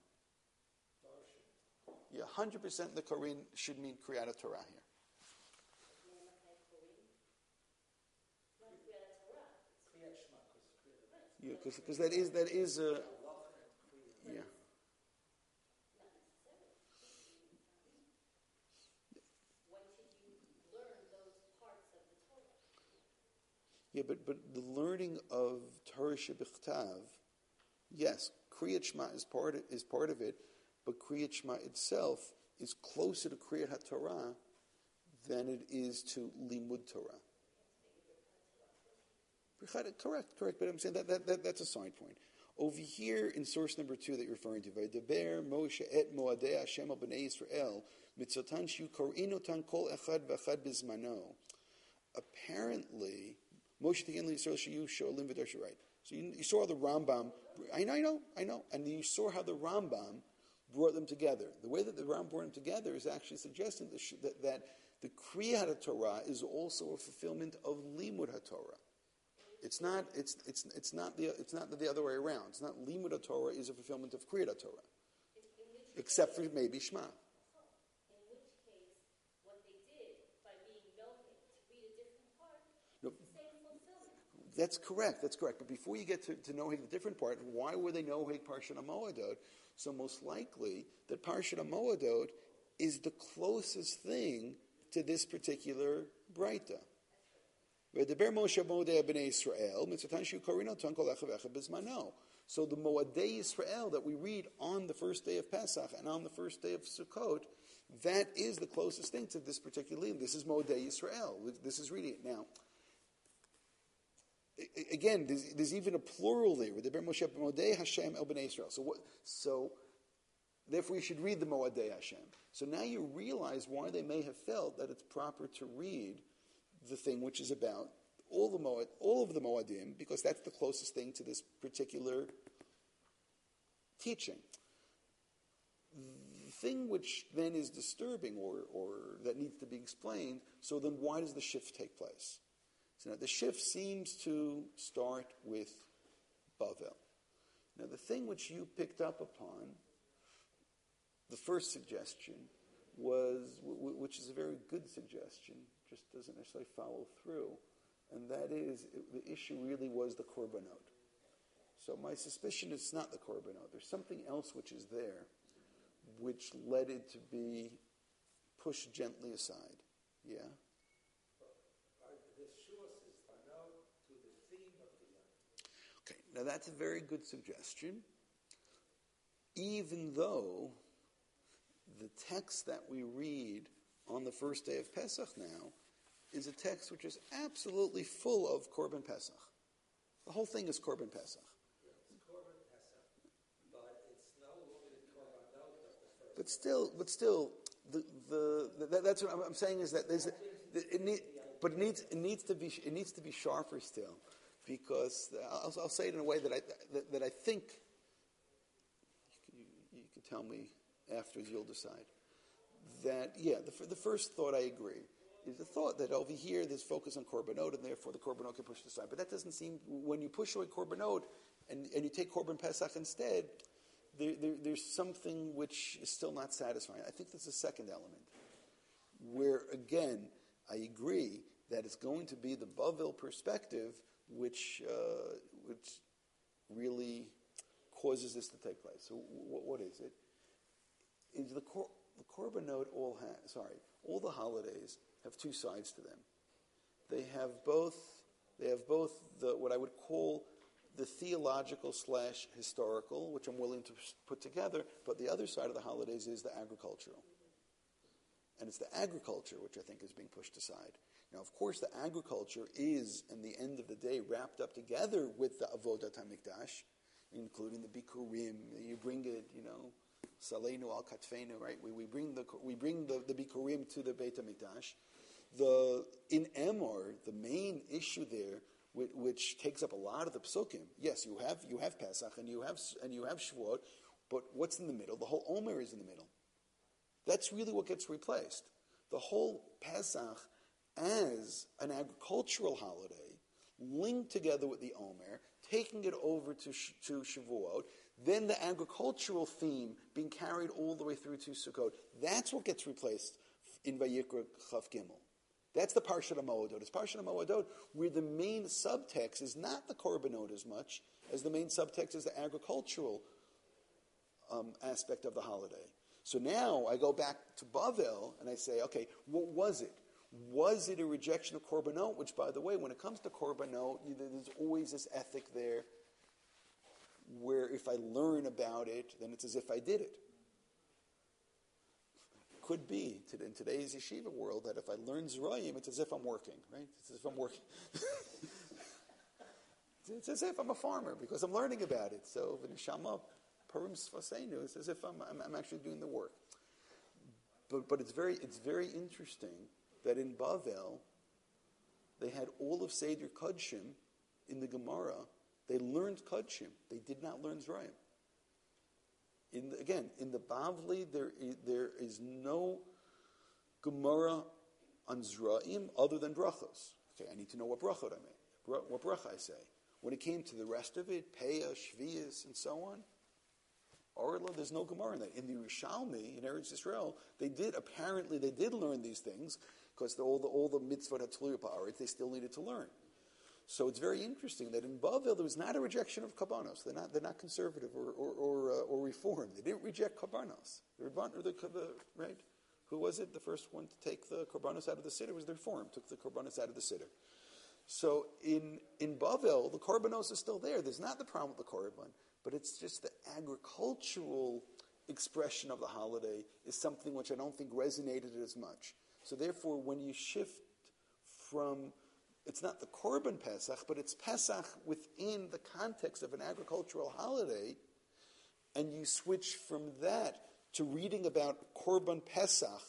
Yeah, one hundred percent the Korin should mean Kriyat Torah here. Yeah, because that is that is a yeah. Yeah, but but the learning of Torah shebichtav, yes, Kriyat Shema is part of, is part of it. But Kriyat Shema itself is closer to Kriyat HaTorah than it is to Limud Torah. Correct, correct. But I'm saying that, that, that that's a side point. Over here in source number two that you're referring to, Vaydaber Moshe et Moadei Hashem al Bnei Yisrael mitzotan shu korinotan kol echad v'echad bizmano. Apparently, Moshe Tegen Yisrael shayu sholim v'darshu. Right. So you, you saw the Rambam. I know, I know, I know. And you saw how the Rambam brought them together. The way that the Rambam brought them together is actually suggesting that, that the Kriyat HaTorah is also a fulfillment of Limud HaTorah. It's not. It's it's it's not the it's not the other way around. It's not Limud HaTorah is a fulfillment of Kriyat HaTorah, except for maybe Shema. In which case, what they did by That's correct. That's correct. But before you get to, to Noheg, the different part, why were they Noheg Parshat HaMoedot? So most likely that Parshat HaMoedot is the closest thing to this particular Breita. V'edaber Moshe Moedei b'nei Yisrael, mitzvatan shu korino ton kol echav echav b'zmano. So the Moedei Yisrael that we read on the first day of Pesach and on the first day of Sukkot, that is the closest thing to this particular limb. This is Moedei Yisrael. This is reading it now. Again, there's, there's even a plural there. V'edaber Moshe Moedei Hashem el b'nei Yisrael. So what? So therefore, you should read the Moedei Hashem. So now you realize why they may have felt that it's proper to read the thing which is about all the Moed, all of the Moedim, because that's the closest thing to this particular teaching. The thing which then is disturbing, or, or that needs to be explained, so then why does the shift take place? So now the shift seems to start with Bavel. Now the thing which you picked up upon, the first suggestion, was, which is a very good suggestion, just doesn't necessarily follow through, and that is, it, the issue really was the korbanot. So my suspicion is not the korbanot. There's something else which is there, which led it to be pushed gently aside. Yeah? Okay, now that's a very good suggestion, even though the text that we read on the first day of Pesach now is a text which is absolutely full of Korban Pesach. The whole thing is Korban Pesach. Yeah, it's Korban Pesach, but it's no longer the Korban of the first. But still, but still, the the, the that's what I'm, I'm saying is that there's a, it need, but it needs it needs to be it needs to be sharper still, because I'll, I'll say it in a way that I that, that I think you, you can tell me afterwards, you'll decide. That, yeah, the, the first thought I agree is the thought that over here there's focus on Korbanot and therefore the Korbanot can push aside. But that doesn't seem, when you push away Korbanot and, and you take Korban Pesach instead, there, there, there's something which is still not satisfying. I think there's a second element where, again, I agree that it's going to be the Bavel perspective which, uh, which really causes this to take place. So w- what is it? Is the, cor- the Korbanot all have, sorry, all the holidays have two sides to them. They have both, they have both the, what I would call the theological slash historical, which I'm willing to put together, but the other side of the holidays is the agricultural. And it's the agriculture which I think is being pushed aside. Now, of course, the agriculture is, in the end of the day, wrapped up together with the Avodat HaMikdash, including the Bikurim. You bring it, you know, Saleinu al Katfeinu, right? We, we bring the we bring the, the Bikurim to the Beit HaMikdash. The in Emor, the main issue there, which, which takes up a lot of the psukim. Yes, you have you have Pesach and you have and you have Shavuot, but what's in the middle? The whole Omer is in the middle. That's really what gets replaced. The whole Pesach as an agricultural holiday, linked together with the Omer, taking it over to to Shavuot. Then the agricultural theme being carried all the way through to Sukkot. That's what gets replaced in Vayikra Chav Gimel. That's the Parshat HaMoedot. It's Parshat HaMoedot where the main subtext is not the Korbanot as much as the main subtext is the agricultural um, aspect of the holiday. So now I go back to Bavel and I say, okay, what was it? Was it a rejection of Korbanot? Which, by the way, when it comes to Korbanot, there's always this ethic there where if I learn about it, then it's as if I did it. Could be in today's yeshiva world that if I learn Zerayim, it's as if I'm working, right? It's as if I'm working. It's as if I'm a farmer because I'm learning about it. So v'nishama parim sfaseinu, it's as if I'm, I'm, I'm actually doing the work. But but it's very it's very interesting that in Bavel they had all of Seder Kodshim in the Gemara. They learned Kodshim. They did not learn Zerayim. In the, again, in the Bavli, there is, there is no Gemara on Zerayim other than brachos. Okay, I need to know what brachot I make, what bracha I say. When it came to the rest of it, Peah, Shvias, and so on, Orla, there's no Gemara in that. In the Yerushalmi, in Eretz Yisrael, they did, apparently they did learn these things, because all the, all the mitzvot HaTluya Ba'aretz, they still needed to learn. So it's very interesting that in Bavel there was not a rejection of Karbanos. They're not, they're not conservative or or or, uh, or reformed. They didn't reject Karbanos. The, Rabban- the, the right? Who was it? The first one to take the Karbanos out of the Siddur was the Reform. Took the Karbanos out of the Siddur. So in in Bavel, the Karbanos is still there. There's not the problem with the Korban, but it's just the agricultural expression of the holiday is something which I don't think resonated as much. So therefore, when you shift from, it's not the Korban Pesach, but it's Pesach within the context of an agricultural holiday, and you switch from that to reading about Korban Pesach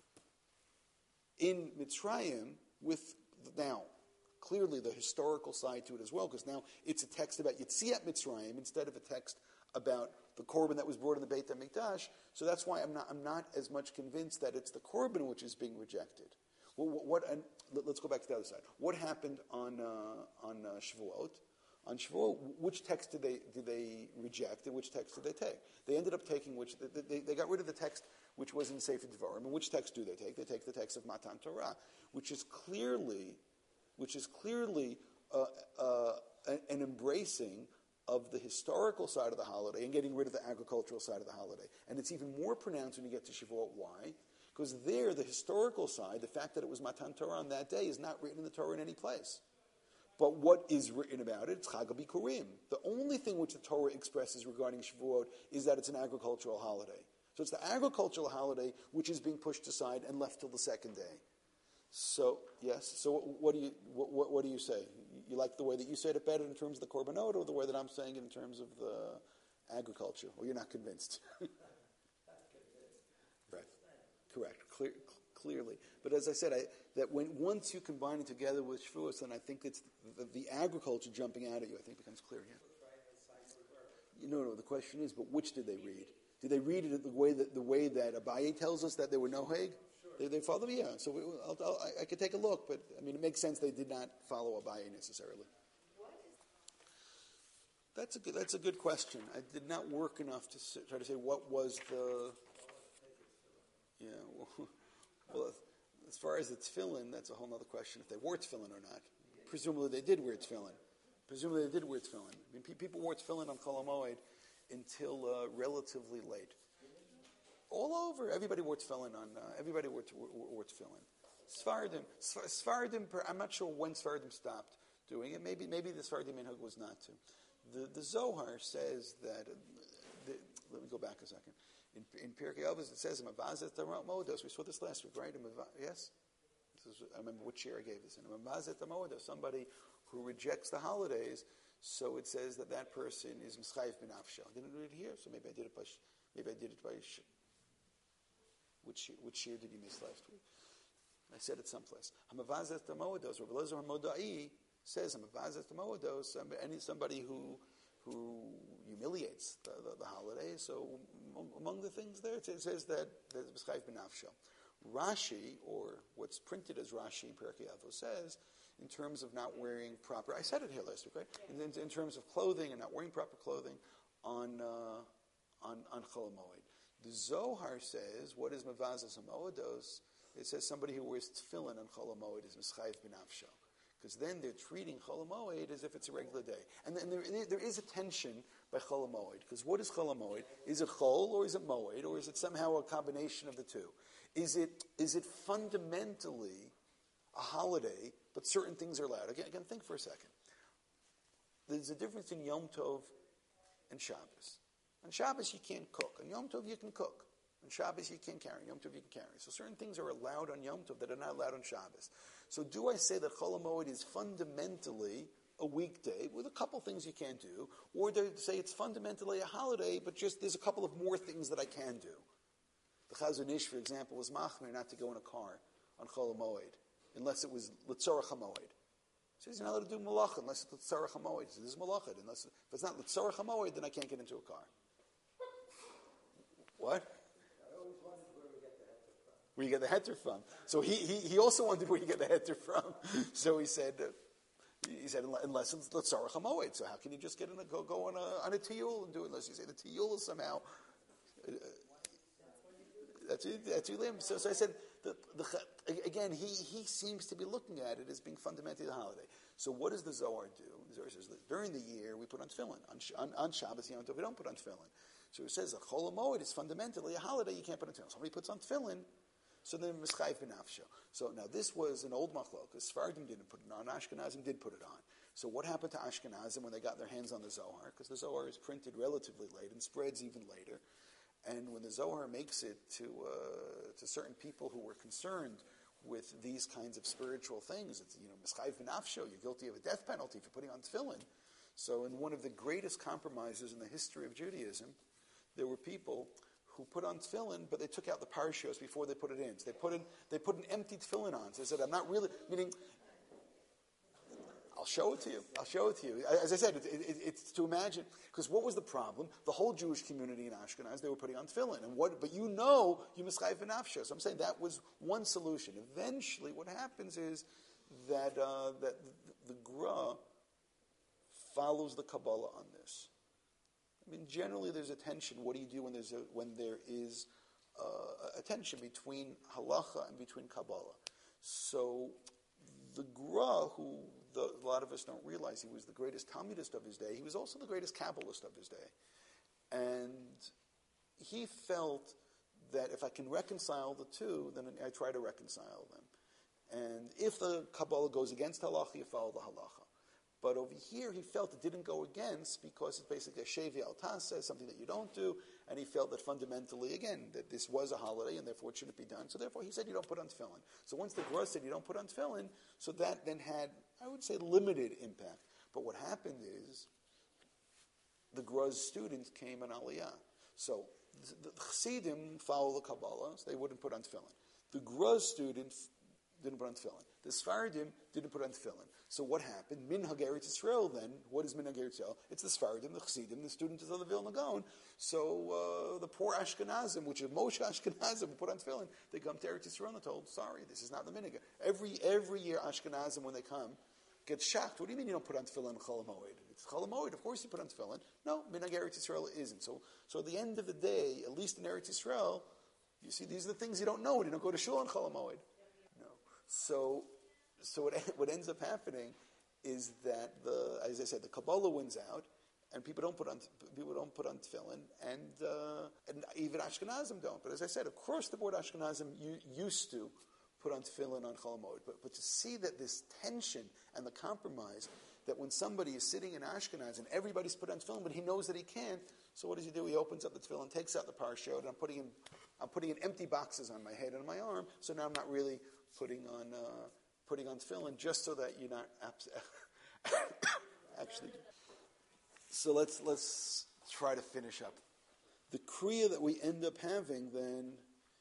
in Mitzrayim with, now, clearly the historical side to it as well, because now it's a text about Yetziat Mitzrayim instead of a text about the Korban that was brought in the Beit HaMikdash. So that's why I'm not, I'm not as much convinced that it's the Korban which is being rejected. Well, what, what and let's go back to the other side. What happened on uh, on uh, Shavuot? On Shavuot, which text did they did they reject and which text did they take? They ended up taking which they, they, they got rid of the text which was in Sefer Devarim. And which text do they take? They take the text of Matan Torah, which is clearly, which is clearly uh, uh, an embracing of the historical side of the holiday and getting rid of the agricultural side of the holiday. And it's even more pronounced when you get to Shavuot. Why? Because there, the historical side, the fact that it was Matan Torah on that day, is not written in the Torah in any place. But what is written about it? It's Chag HaBikurim. The only thing which the Torah expresses regarding Shavuot is that it's an agricultural holiday. So it's the agricultural holiday which is being pushed aside and left till the second day. So, yes, so what do you what, what, what do you say? You like the way that you said it better in terms of the Korbanot, or the way that I'm saying it in terms of the agriculture? Or you're not convinced? Right. Correct. Clear, clearly. But as I said, I, that when once you combine it together with Shavuos, then I think it's the, the agriculture jumping out at you, I think becomes clear here. You know, no, the question is, but which did they read? Did they read it the way that the way that Abaye tells us that there were no Hag? They, they follow, yeah. So we, I'll, I'll, I, I could take a look, but I mean, it makes sense they did not follow Abaye necessarily. That's a good. That's a good question. I did not work enough to say, try to say what was the. Yeah. Well, well, as far as the tefillin, that's a whole other question. If they wore tefillin or not, presumably they did wear tefillin. Presumably they did wear tefillin. I mean, pe- people wore tefillin on Chol HaMoed until uh, relatively late. All over, everybody wore tefillin on. Uh, everybody wore, t- wore, wore tefillin. Sfardim, Sfardim. I'm not sure when Sfardim stopped doing it. Maybe, maybe the Sfardim minhag was not to. The the Zohar says that. Uh, the, let me go back a second. In, in Pirkei Avos, it says, "Mavazet Modos." We saw this last week, right? Yes. This is, I remember which year I gave this in. Mavazet Modos, somebody who rejects the holidays. So it says that that person is Mischayev bin Afshel. I didn't read it here, so maybe I did it by. Maybe I did it by. Which which year did you miss last week? I said it someplace. Hamavazet Modos, or Belazar Modai says Hamavazet Modos. Any somebody who who humiliates the, the, the holiday. So among the things there, it says that there's Mischayev bin Afshel. Rashi, or what's printed as Rashi in Pirkei Avos, says, in terms of not wearing proper, I said it here last week, right? In, in, in terms of clothing and not wearing proper clothing on uh, on on Chol HaMoed. The Zohar says, what is Mavazas HaMoedos? It says somebody who wears tefillin on Chol HaMoed is Mischayev bin Afshel. Because then they're treating Chol HaMoed as if it's a regular day. And then there, there is a tension by Chol HaMoed. Because what is Chol HaMoed? Is it Chol or is it Moed? Or is it somehow a combination of the two? Is it is it fundamentally a holiday, but certain things are allowed? Again, again, think for a second. There's a difference in Yom Tov and Shabbos. On Shabbos you can't cook. On Yom Tov you can cook. On Shabbos you can't carry. Yom Tov you can carry. So certain things are allowed on Yom Tov that are not allowed on Shabbos. So do I say that Chol HaMoed is fundamentally a weekday with a couple things you can't do, or do I say it's fundamentally a holiday, but just there's a couple of more things that I can do? The Chazon Ish, for example, was machmir not to go in a car on Chol HaMoed unless it was L'tzorach HaMoed. He says you're not allowed to do malacha unless it's L'tzorach HaMoed. He says this is malacha. Unless, if it's not L'tzorach HaMoed, then I can't get into a car. What? I always wondered where we get the heter from. Where you get the heter from. So he, he, he also wondered where you get the heter from. So he said, uh, he said unless it's L'tzorach HaMoed. So how can you just get in a, go, go on a, on a tiyul and do it unless you say the tiyul is somehow... Uh, That's that's Ulim. So, so I said, the, the, again, he, he seems to be looking at it as being fundamentally the holiday. So what does the Zohar do? The Zohar says that during the year we put on tefillin. On, on, on Shabbos, Yom Tov, we don't put on tefillin. So it says a Chol HaMoed is fundamentally a holiday. You can't put on tefillin. Somebody puts on tefillin, so then Mischayv B'nafsho. So now this was an old machlokes. Sfardim didn't put it on. Ashkenazim did put it on. So what happened to Ashkenazim when they got their hands on the Zohar? Because the Zohar is printed relatively late and spreads even later. And when the Zohar makes it to uh, to certain people who were concerned with these kinds of spiritual things, it's, you know, Mischayv B'nafsho, you're guilty of a death penalty for putting on tefillin. So in one of the greatest compromises in the history of Judaism, there were people who put on tefillin, but they took out the parashiyos before they put it in. So they put in, they put an empty tefillin on. So they said, I'm not really, meaning, I'll show it to you. I'll show it to you. As I said, it, it, it's to imagine, because what was the problem? The whole Jewish community in Ashkenaz, they were putting on tefillin. And what, but you know, you mischayv b'nafsho. So I'm saying that was one solution. Eventually, what happens is that, uh, that the, the Gra follows the Kabbalah on this. I mean, generally there's a tension. What do you do when there's a, when there is uh, a tension between halacha and between Kabbalah? So the Gra, who the, a lot of us don't realize, he was the greatest Talmudist of his day. He was also the greatest Kabbalist of his day. And he felt that if I can reconcile the two, then I try to reconcile them. And if the Kabbalah goes against halacha, you follow the halacha. But over here, he felt it didn't go against because it's basically a shevi al tasa, something that you don't do, and he felt that fundamentally, again, that this was a holiday and therefore it shouldn't be done. So therefore, he said you don't put on tefillin. So once the Gra said you don't put on tefillin, so that then had, I would say, limited impact. But what happened is the Gra's students came in Aliyah. So the Chassidim follow the Kabbalah, so they wouldn't put on tefillin. The Gra's students didn't put on tefillin. The Sfaradim didn't put on tefillin. So what happened? Minhag Eretz Yisrael then, what is Minhag Eretz Yisrael? It's the Sfaradim, the Chassidim, the students of the Vilna Gaon. So uh, the poor Ashkenazim, which is Moshe Ashkenazim, who put on tefillin, they come to Eretz Yisrael and are told, sorry, this is not the Minhag. Every, every year Ashkenazim, when they come, get shocked. What do you mean you don't put on tefillin Chol HaMoed? It's Chol HaMoed, of course you put on tefillin. No, Minhag Eretz Yisrael isn't. So, so at the end of the day, at least in Eretz Yisrael, you see, these are the things you don't know when you don't go to Shul on Chol HaMoed. No. So, so what, what ends up happening is that the, as I said, the Kabbalah wins out, and people don't put on people don't put on tefillin, and uh, and even Ashkenazim don't. But as I said, across the board, Ashkenazim you, used to put on tefillin on Chol HaMoed. But but to see that this tension and the compromise, that when somebody is sitting in Ashkenaz and everybody's put on tefillin, but he knows that he can't, so what does he do? He opens up the tefillin, takes out the parashiyot, and I'm putting in I'm putting in empty boxes on my head and my arm. So now I'm not really putting on. Uh, putting on tefillin, just so that you're not abs- actually. So let's let's try to finish up. The kriya that we end up having then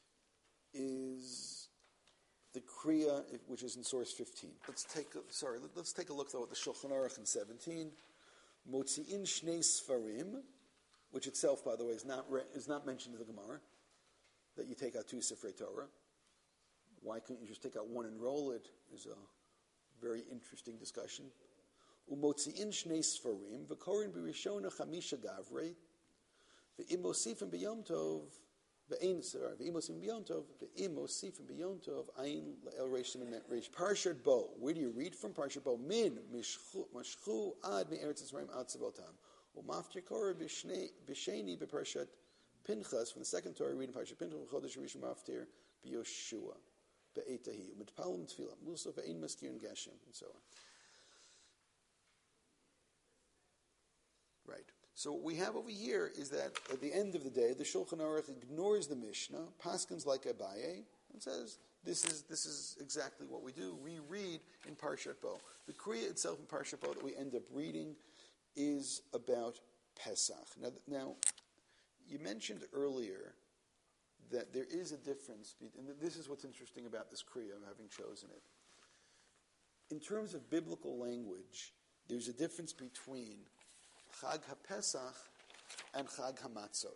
is the kriya which is in source fifteen. Let's take a, sorry. Let's take a look though at the Shulchan Aruch in seventeen. Motzi'in shnei sfarim, which itself, by the way, is not re- is not mentioned in the Gemara. That you take out two Sifrei Torah. Why couldn't you just take out one and roll it? Is a very interesting discussion. Umotzi'in shnei sfarim v'korin b'rishona chamisha gavrei v'im mosifim b'yom tov v'ein sorry v'im mosifim b'yom tov v'im mosifim b'yom tov ayin el reish siman reish Parshat Bo. Where do you read from Parshat Bo? Min mashchu ad me'eretz Yisrael ad tzavotam u'maftir korah b'sheni b'Parshat Pinchas. From the second Torah, reading Parshat Pinchas v'chodesh rishon maftir b'Yoshua. Be'etahi, mitpalim tefillah, musaf ve'ein maskirin gashem, and so on. Right. So what we have over here is that at the end of the day, the Shulchan Aruch ignores the Mishnah, paskins like Abaye, and says this is this is exactly what we do. We read in Parshat Bo. The kriya itself in Parshat Bo that we end up reading is about Pesach. Now, now you mentioned earlier that there is a difference, and this is what's interesting about this kriya, having chosen it. In terms of biblical language, there's a difference between Chag HaPesach and Chag HaMatzot.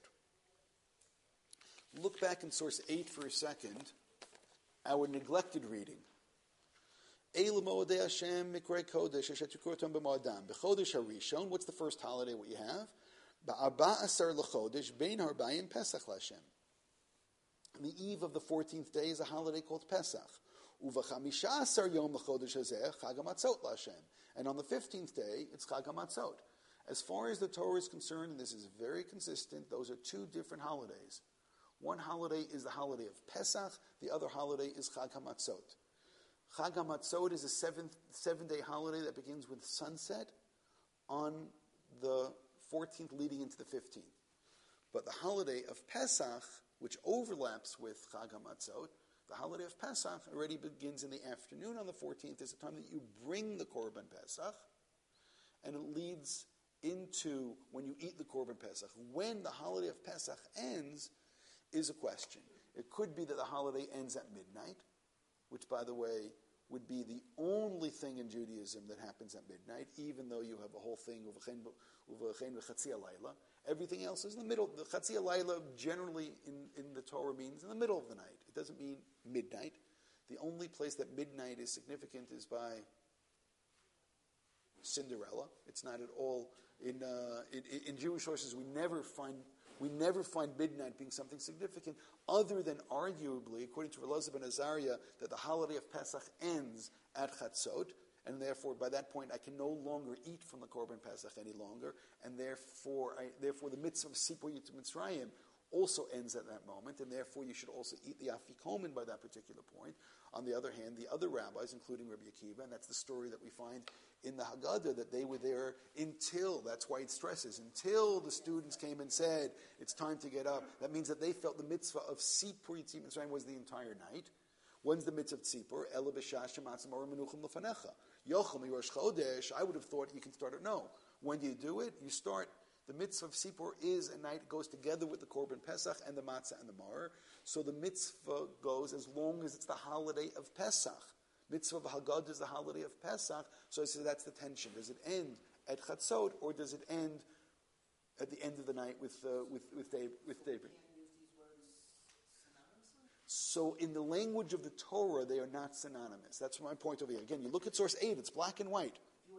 Look back in source eight for a second, our neglected reading. Eilu Moedei Hashem Mikrei Kodesh Asher Tikurtam B'Moedam. B'Chodesh HaRishon, what's the first holiday what you have? Ba'arba Asar L'Chodesh Bein Harbayim Pesach L'Hashem. The eve of the fourteenth day is a holiday called Pesach. Uvachamisha asar yom l'chodesh hazeh Chag HaMatzot l'Hashem. And on the fifteenth day, it's Chag HaMatzot. As far as the Torah is concerned, and this is very consistent, those are two different holidays. One holiday is the holiday of Pesach, the other holiday is Chag HaMatzot. Chag HaMatzot is a seventh, seven-day holiday that begins with sunset on the fourteenth leading into the fifteenth. But the holiday of Pesach, which overlaps with Chag HaMatzot, the holiday of Pesach already begins in the afternoon on the fourteenth. Is the time that you bring the Korban Pesach, and it leads into when you eat the Korban Pesach. When the holiday of Pesach ends is a question. It could be that the holiday ends at midnight, which, by the way, would be the only thing in Judaism that happens at midnight, even though you have a whole thing of Chatzi Alayla. Everything else is in the middle. The Chatzi Alayla generally in, in the Torah means in the middle of the night. It doesn't mean midnight. The only place that midnight is significant is by Cinderella. It's not at all in, uh, in in Jewish sources. We never find we never find midnight being something significant, other than arguably, according to Elazar ben Azariah, that the holiday of Pesach ends at Chatzot, and therefore by that point I can no longer eat from the Korban Pesach any longer, and therefore I, therefore the mitzvah of Sipur Yitzim Mitzrayim also ends at that moment, and therefore you should also eat the afikomen by that particular point. On the other hand, the other rabbis, including Rabbi Akiva, and that's the story that we find in the Haggadah, that they were there until, that's why it stresses, until the students came and said, it's time to get up. That means that they felt the mitzvah of Sipur Yitzim Mitzrayim was the entire night. When's the mitzvah of Tzipur? Ela b'shah shematzim or menuchim lefanecha. Yochel mirosh chodesh, I would have thought you can start it. No. When do you do it? You start... The mitzvah of Sipur is a night, it goes together with the Korban Pesach and the Matzah and the Mar. So the mitzvah goes as long as it's the holiday of Pesach. Mitzvah of Haggadah is the holiday of Pesach. So I say that's the tension. Does it end at Chatzot, or does it end at the end of the night with uh, with with, day, with daybreak? So in the language of the Torah, they are not synonymous. That's my point over here. Again, you look at source eight; it's black and white.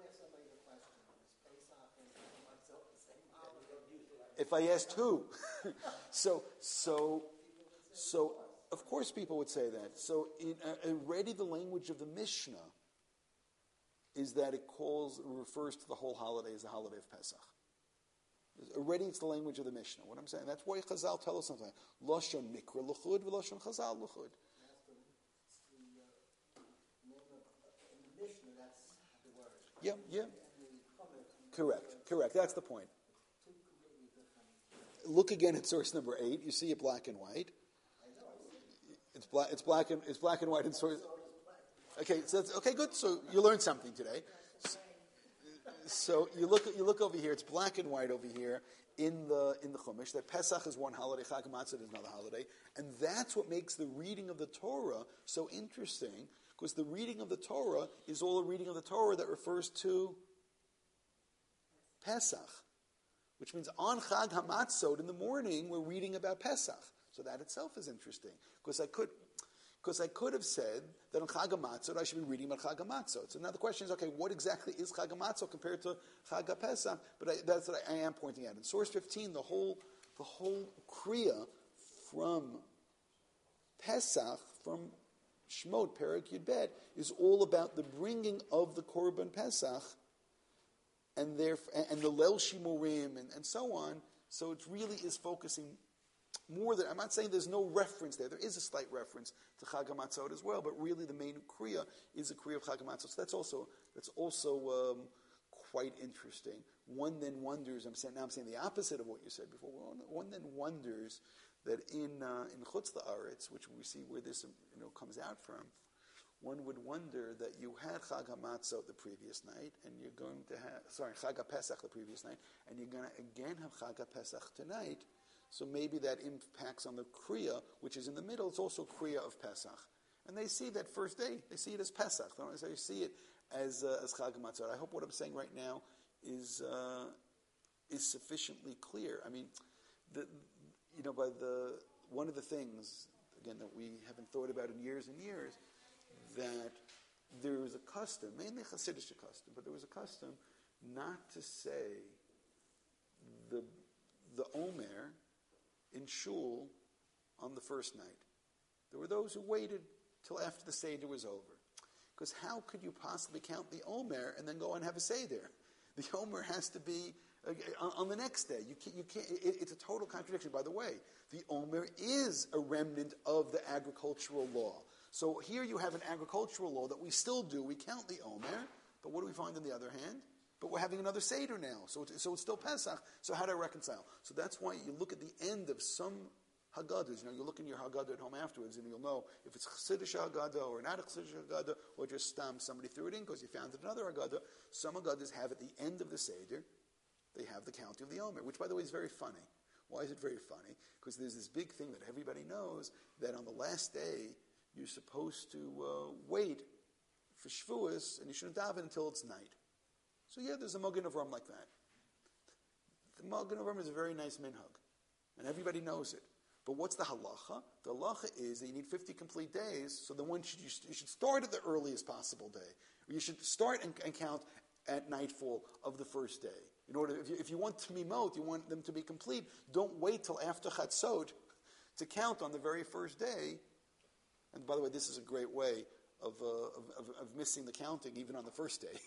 If I asked who, so so so of course people would say that. So in, uh, already the language of the Mishnah is that it calls refers to the whole holiday as the holiday of Pesach. Already it's the language of the Mishnah. What I'm saying, that's why Chazal tell us something. Lashon Mikra Luchud, v'Lashon Chazal Luchud. Yeah, yeah. Correct, correct. That's the point. Look again at source number eight. You see it black and white. It's black. It's black and it's black and white in source. Okay, so that's, okay, good. So you learned something today. So, so you look you look over here. It's black and white over here in the in the Chumash. That Pesach is one holiday, Chag HaMatzot is another holiday, and that's what makes the reading of the Torah so interesting. Because the reading of the Torah is all a reading of the Torah that refers to Pesach. Which means on Chag HaMatzot in the morning, we're reading about Pesach. So that itself is interesting. Because I could because I could have said that on Chag HaMatzot, I should be reading about Chag HaMatzot. So now the question is, okay, what exactly is Chag HaMatzot compared to Chag HaPesach? But I, that's what I, I am pointing out. In source fifteen, the whole, the whole Kriya from Pesach, from Shemot, Perek Yud Bet, is all about the bringing of the Korban Pesach and their and the Leil Shimurim and, and so on. So it really is focusing more than, I'm not saying there's no reference there. There is a slight reference to Chag HaMatzot as well, but really the main Kriya is the Kriya of Chag HaMatzot. So that's also that's also um, quite interesting. One then wonders, I'm saying now I'm saying the opposite of what you said before. One, one then wonders that in uh, in Chutz La'aretz, which we see where this you know comes out from, one would wonder that you had Chag HaMatzot the previous night, and you're going to have, sorry, Chag HaPesach the previous night, and you're going to again have Chag HaPesach tonight. So maybe that impacts on the Kriya, which is in the middle. It's also Kriya of Pesach. And they see that first day, they see it as Pesach. They see it as uh, as Chag HaMatzot. I hope what I'm saying right now is uh, is sufficiently clear. I mean, the, you know, by the one of the things, again, that we haven't thought about in years and years, that there was a custom, mainly Hasidic custom, but there was a custom not to say the the Omer in shul on the first night. There were those who waited till after the Seder was over. Because how could you possibly count the Omer and then go and have a Seder? The Omer has to be uh, on, on the next day. You can't, you can't, it, it's a total contradiction. By the way, the Omer is a remnant of the agricultural law. So here you have an agricultural law that we still do. We count the Omer, but what do we find on the other hand? But we're having another Seder now, so it's, so it's still Pesach. So how do I reconcile? So that's why you look at the end of some Haggadahs. You know, you look in your Haggadah at home afterwards, and you'll know if it's Chassidish Haggadah or not a Chassidish Haggadah, or just Stam, somebody threw it in because you found it another Haggadah. Some Haggadahs have at the end of the Seder, they have the counting of the Omer, which, by the way, is very funny. Why is it very funny? Because there's this big thing that everybody knows, that on the last day, you're supposed to uh, wait for Shavuos, and you shouldn't daven until it's night. So yeah, there's a Magen Avraham like that. The Magen Avraham is a very nice minhag, and everybody knows it. But what's the halacha? The halacha is that you need fifty complete days, so the one should, you, you should start at the earliest possible day. You should start and, and count at nightfall of the first day. In order, if you, if you want Tamimot, you want them to be complete, don't wait till after Chatzot to count on the very first day. And by the way, this is a great way of, uh, of, of, of missing the counting even on the first day.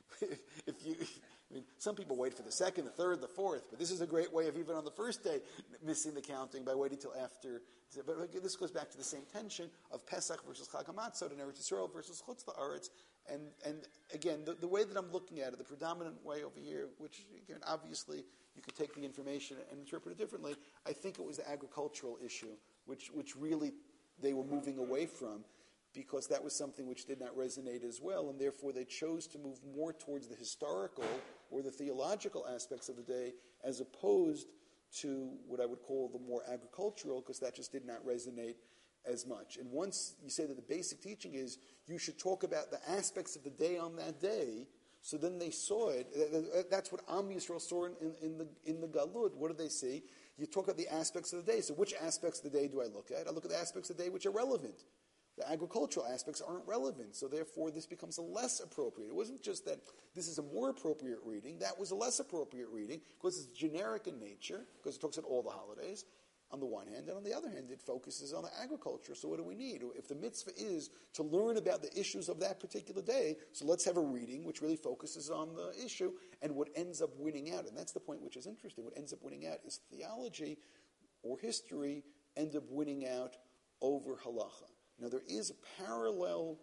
if you, I mean, some people wait for the second, the third, the fourth, but this is a great way of even on the first day missing the counting by waiting till after. But this goes back to the same tension of Pesach versus Chag HaMatzot and Eretz Yisrael versus Chutz La'aretz. And and again, the, the way that I'm looking at it, the predominant way over here, which again, obviously you could take the information and interpret it differently. I think it was the agricultural issue, which which really they were moving away from, because that was something which did not resonate as well, and therefore they chose to move more towards the historical or the theological aspects of the day, as opposed to what I would call the more agricultural, because that just did not resonate as much. And once you say that the basic teaching is you should talk about the aspects of the day on that day, so then they saw it. That's what Am Yisrael saw in, in the in the Galud. What did they see? You talk about the aspects of the day. So which aspects of the day do I look at? I look at the aspects of the day which are relevant. The agricultural aspects aren't relevant, so therefore this becomes a less appropriate. It wasn't just that this is a more appropriate reading, that was a less appropriate reading, because it's generic in nature, because it talks about all the holidays, on the one hand, and on the other hand, it focuses on the agriculture. So what do we need? If the mitzvah is to learn about the issues of that particular day, so let's have a reading which really focuses on the issue, and what ends up winning out, and that's the point which is interesting, what ends up winning out is theology or history end up winning out over halacha. Now, there is a parallel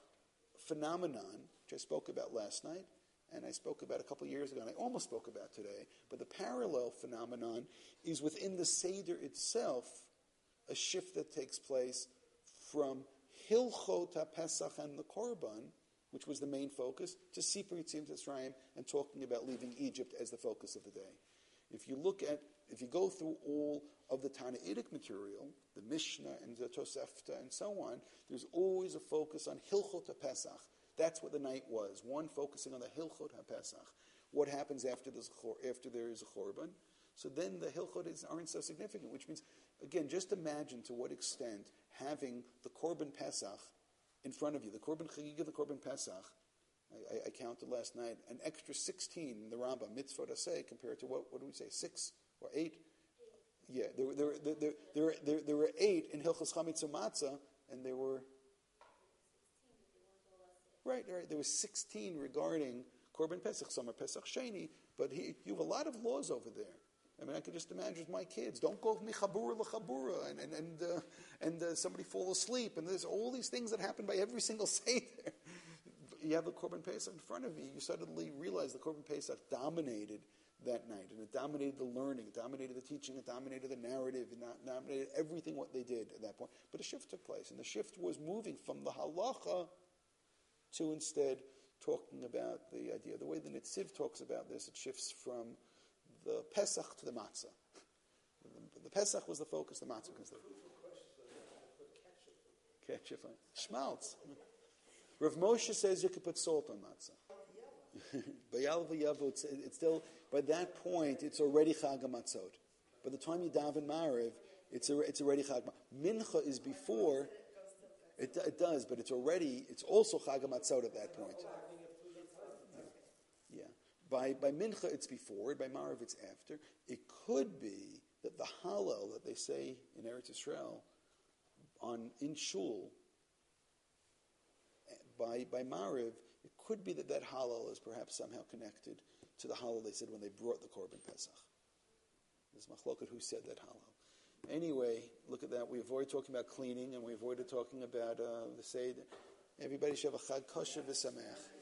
phenomenon, which I spoke about last night, and I spoke about a couple of years ago, and I almost spoke about today, but the parallel phenomenon is within the Seder itself, a shift that takes place from Hilchot HaPesach and the Korban, which was the main focus, to Sipur Yetziat Mitzrayim and talking about leaving Egypt as the focus of the day. If you look at, if you go through all of the Tannaitic material, the Mishnah and the Tosefta and so on, there's always a focus on Hilchot HaPesach. That's what the night was, one focusing on the Hilchot HaPesach. What happens after, after there is a Korban? So then the Hilchot aren't so significant, which means, again, just imagine to what extent having the Korban Pesach in front of you, the Korban Chagigah, the Korban Pesach, I, I counted last night, an extra sixteen in the Rambam, mitzvot aseh, compared to what, what do we say, six or eight? Yeah, there were there, there, there, there, there, there were eight in Hilchos Chametz U'Matzah, and there were right, right. There was sixteen regarding Korban Pesach, some are Pesach Sheni, but he, you have a lot of laws over there. I mean, I could just imagine with my kids, don't go michabura l'chabura, and and and, uh, and uh, somebody fall asleep, and there's all these things that happen by every single Seder. You have the Korban Pesach in front of you, you suddenly realize the Korban Pesach dominated that night, and it dominated the learning, it dominated the teaching, it dominated the narrative, it dominated everything what they did at that point. But a shift took place, and the shift was moving from the halacha to instead talking about the idea. The way the Netziv talks about this, it shifts from the Pesach to the Matzah. The, the Pesach was the focus, the Matzah was the ketchup. Schmaltz. Rav Moshe says you could put salt on matzah. Bayal v'yavu, it's, it's still, by that point, it's already Chag HaMatzot. By the time you daven Maariv, it's, a, it's already Chag HaMatzot. Mincha is before, it, it does, but it's already, it's also Chag HaMatzot at that point. Yeah. By, by Mincha, it's before, by Maariv, it's after. It could be that the Hallel that they say in Eretz Yisrael, on, in Shul, by, by Mariv, it could be that that halal is perhaps somehow connected to the halal they said when they brought the Korban Pesach. There's machloket who said that halal. Anyway, look at that. We avoid talking about cleaning, and we avoided talking about uh, the Seder. Everybody should have a chag kosher v'sameach.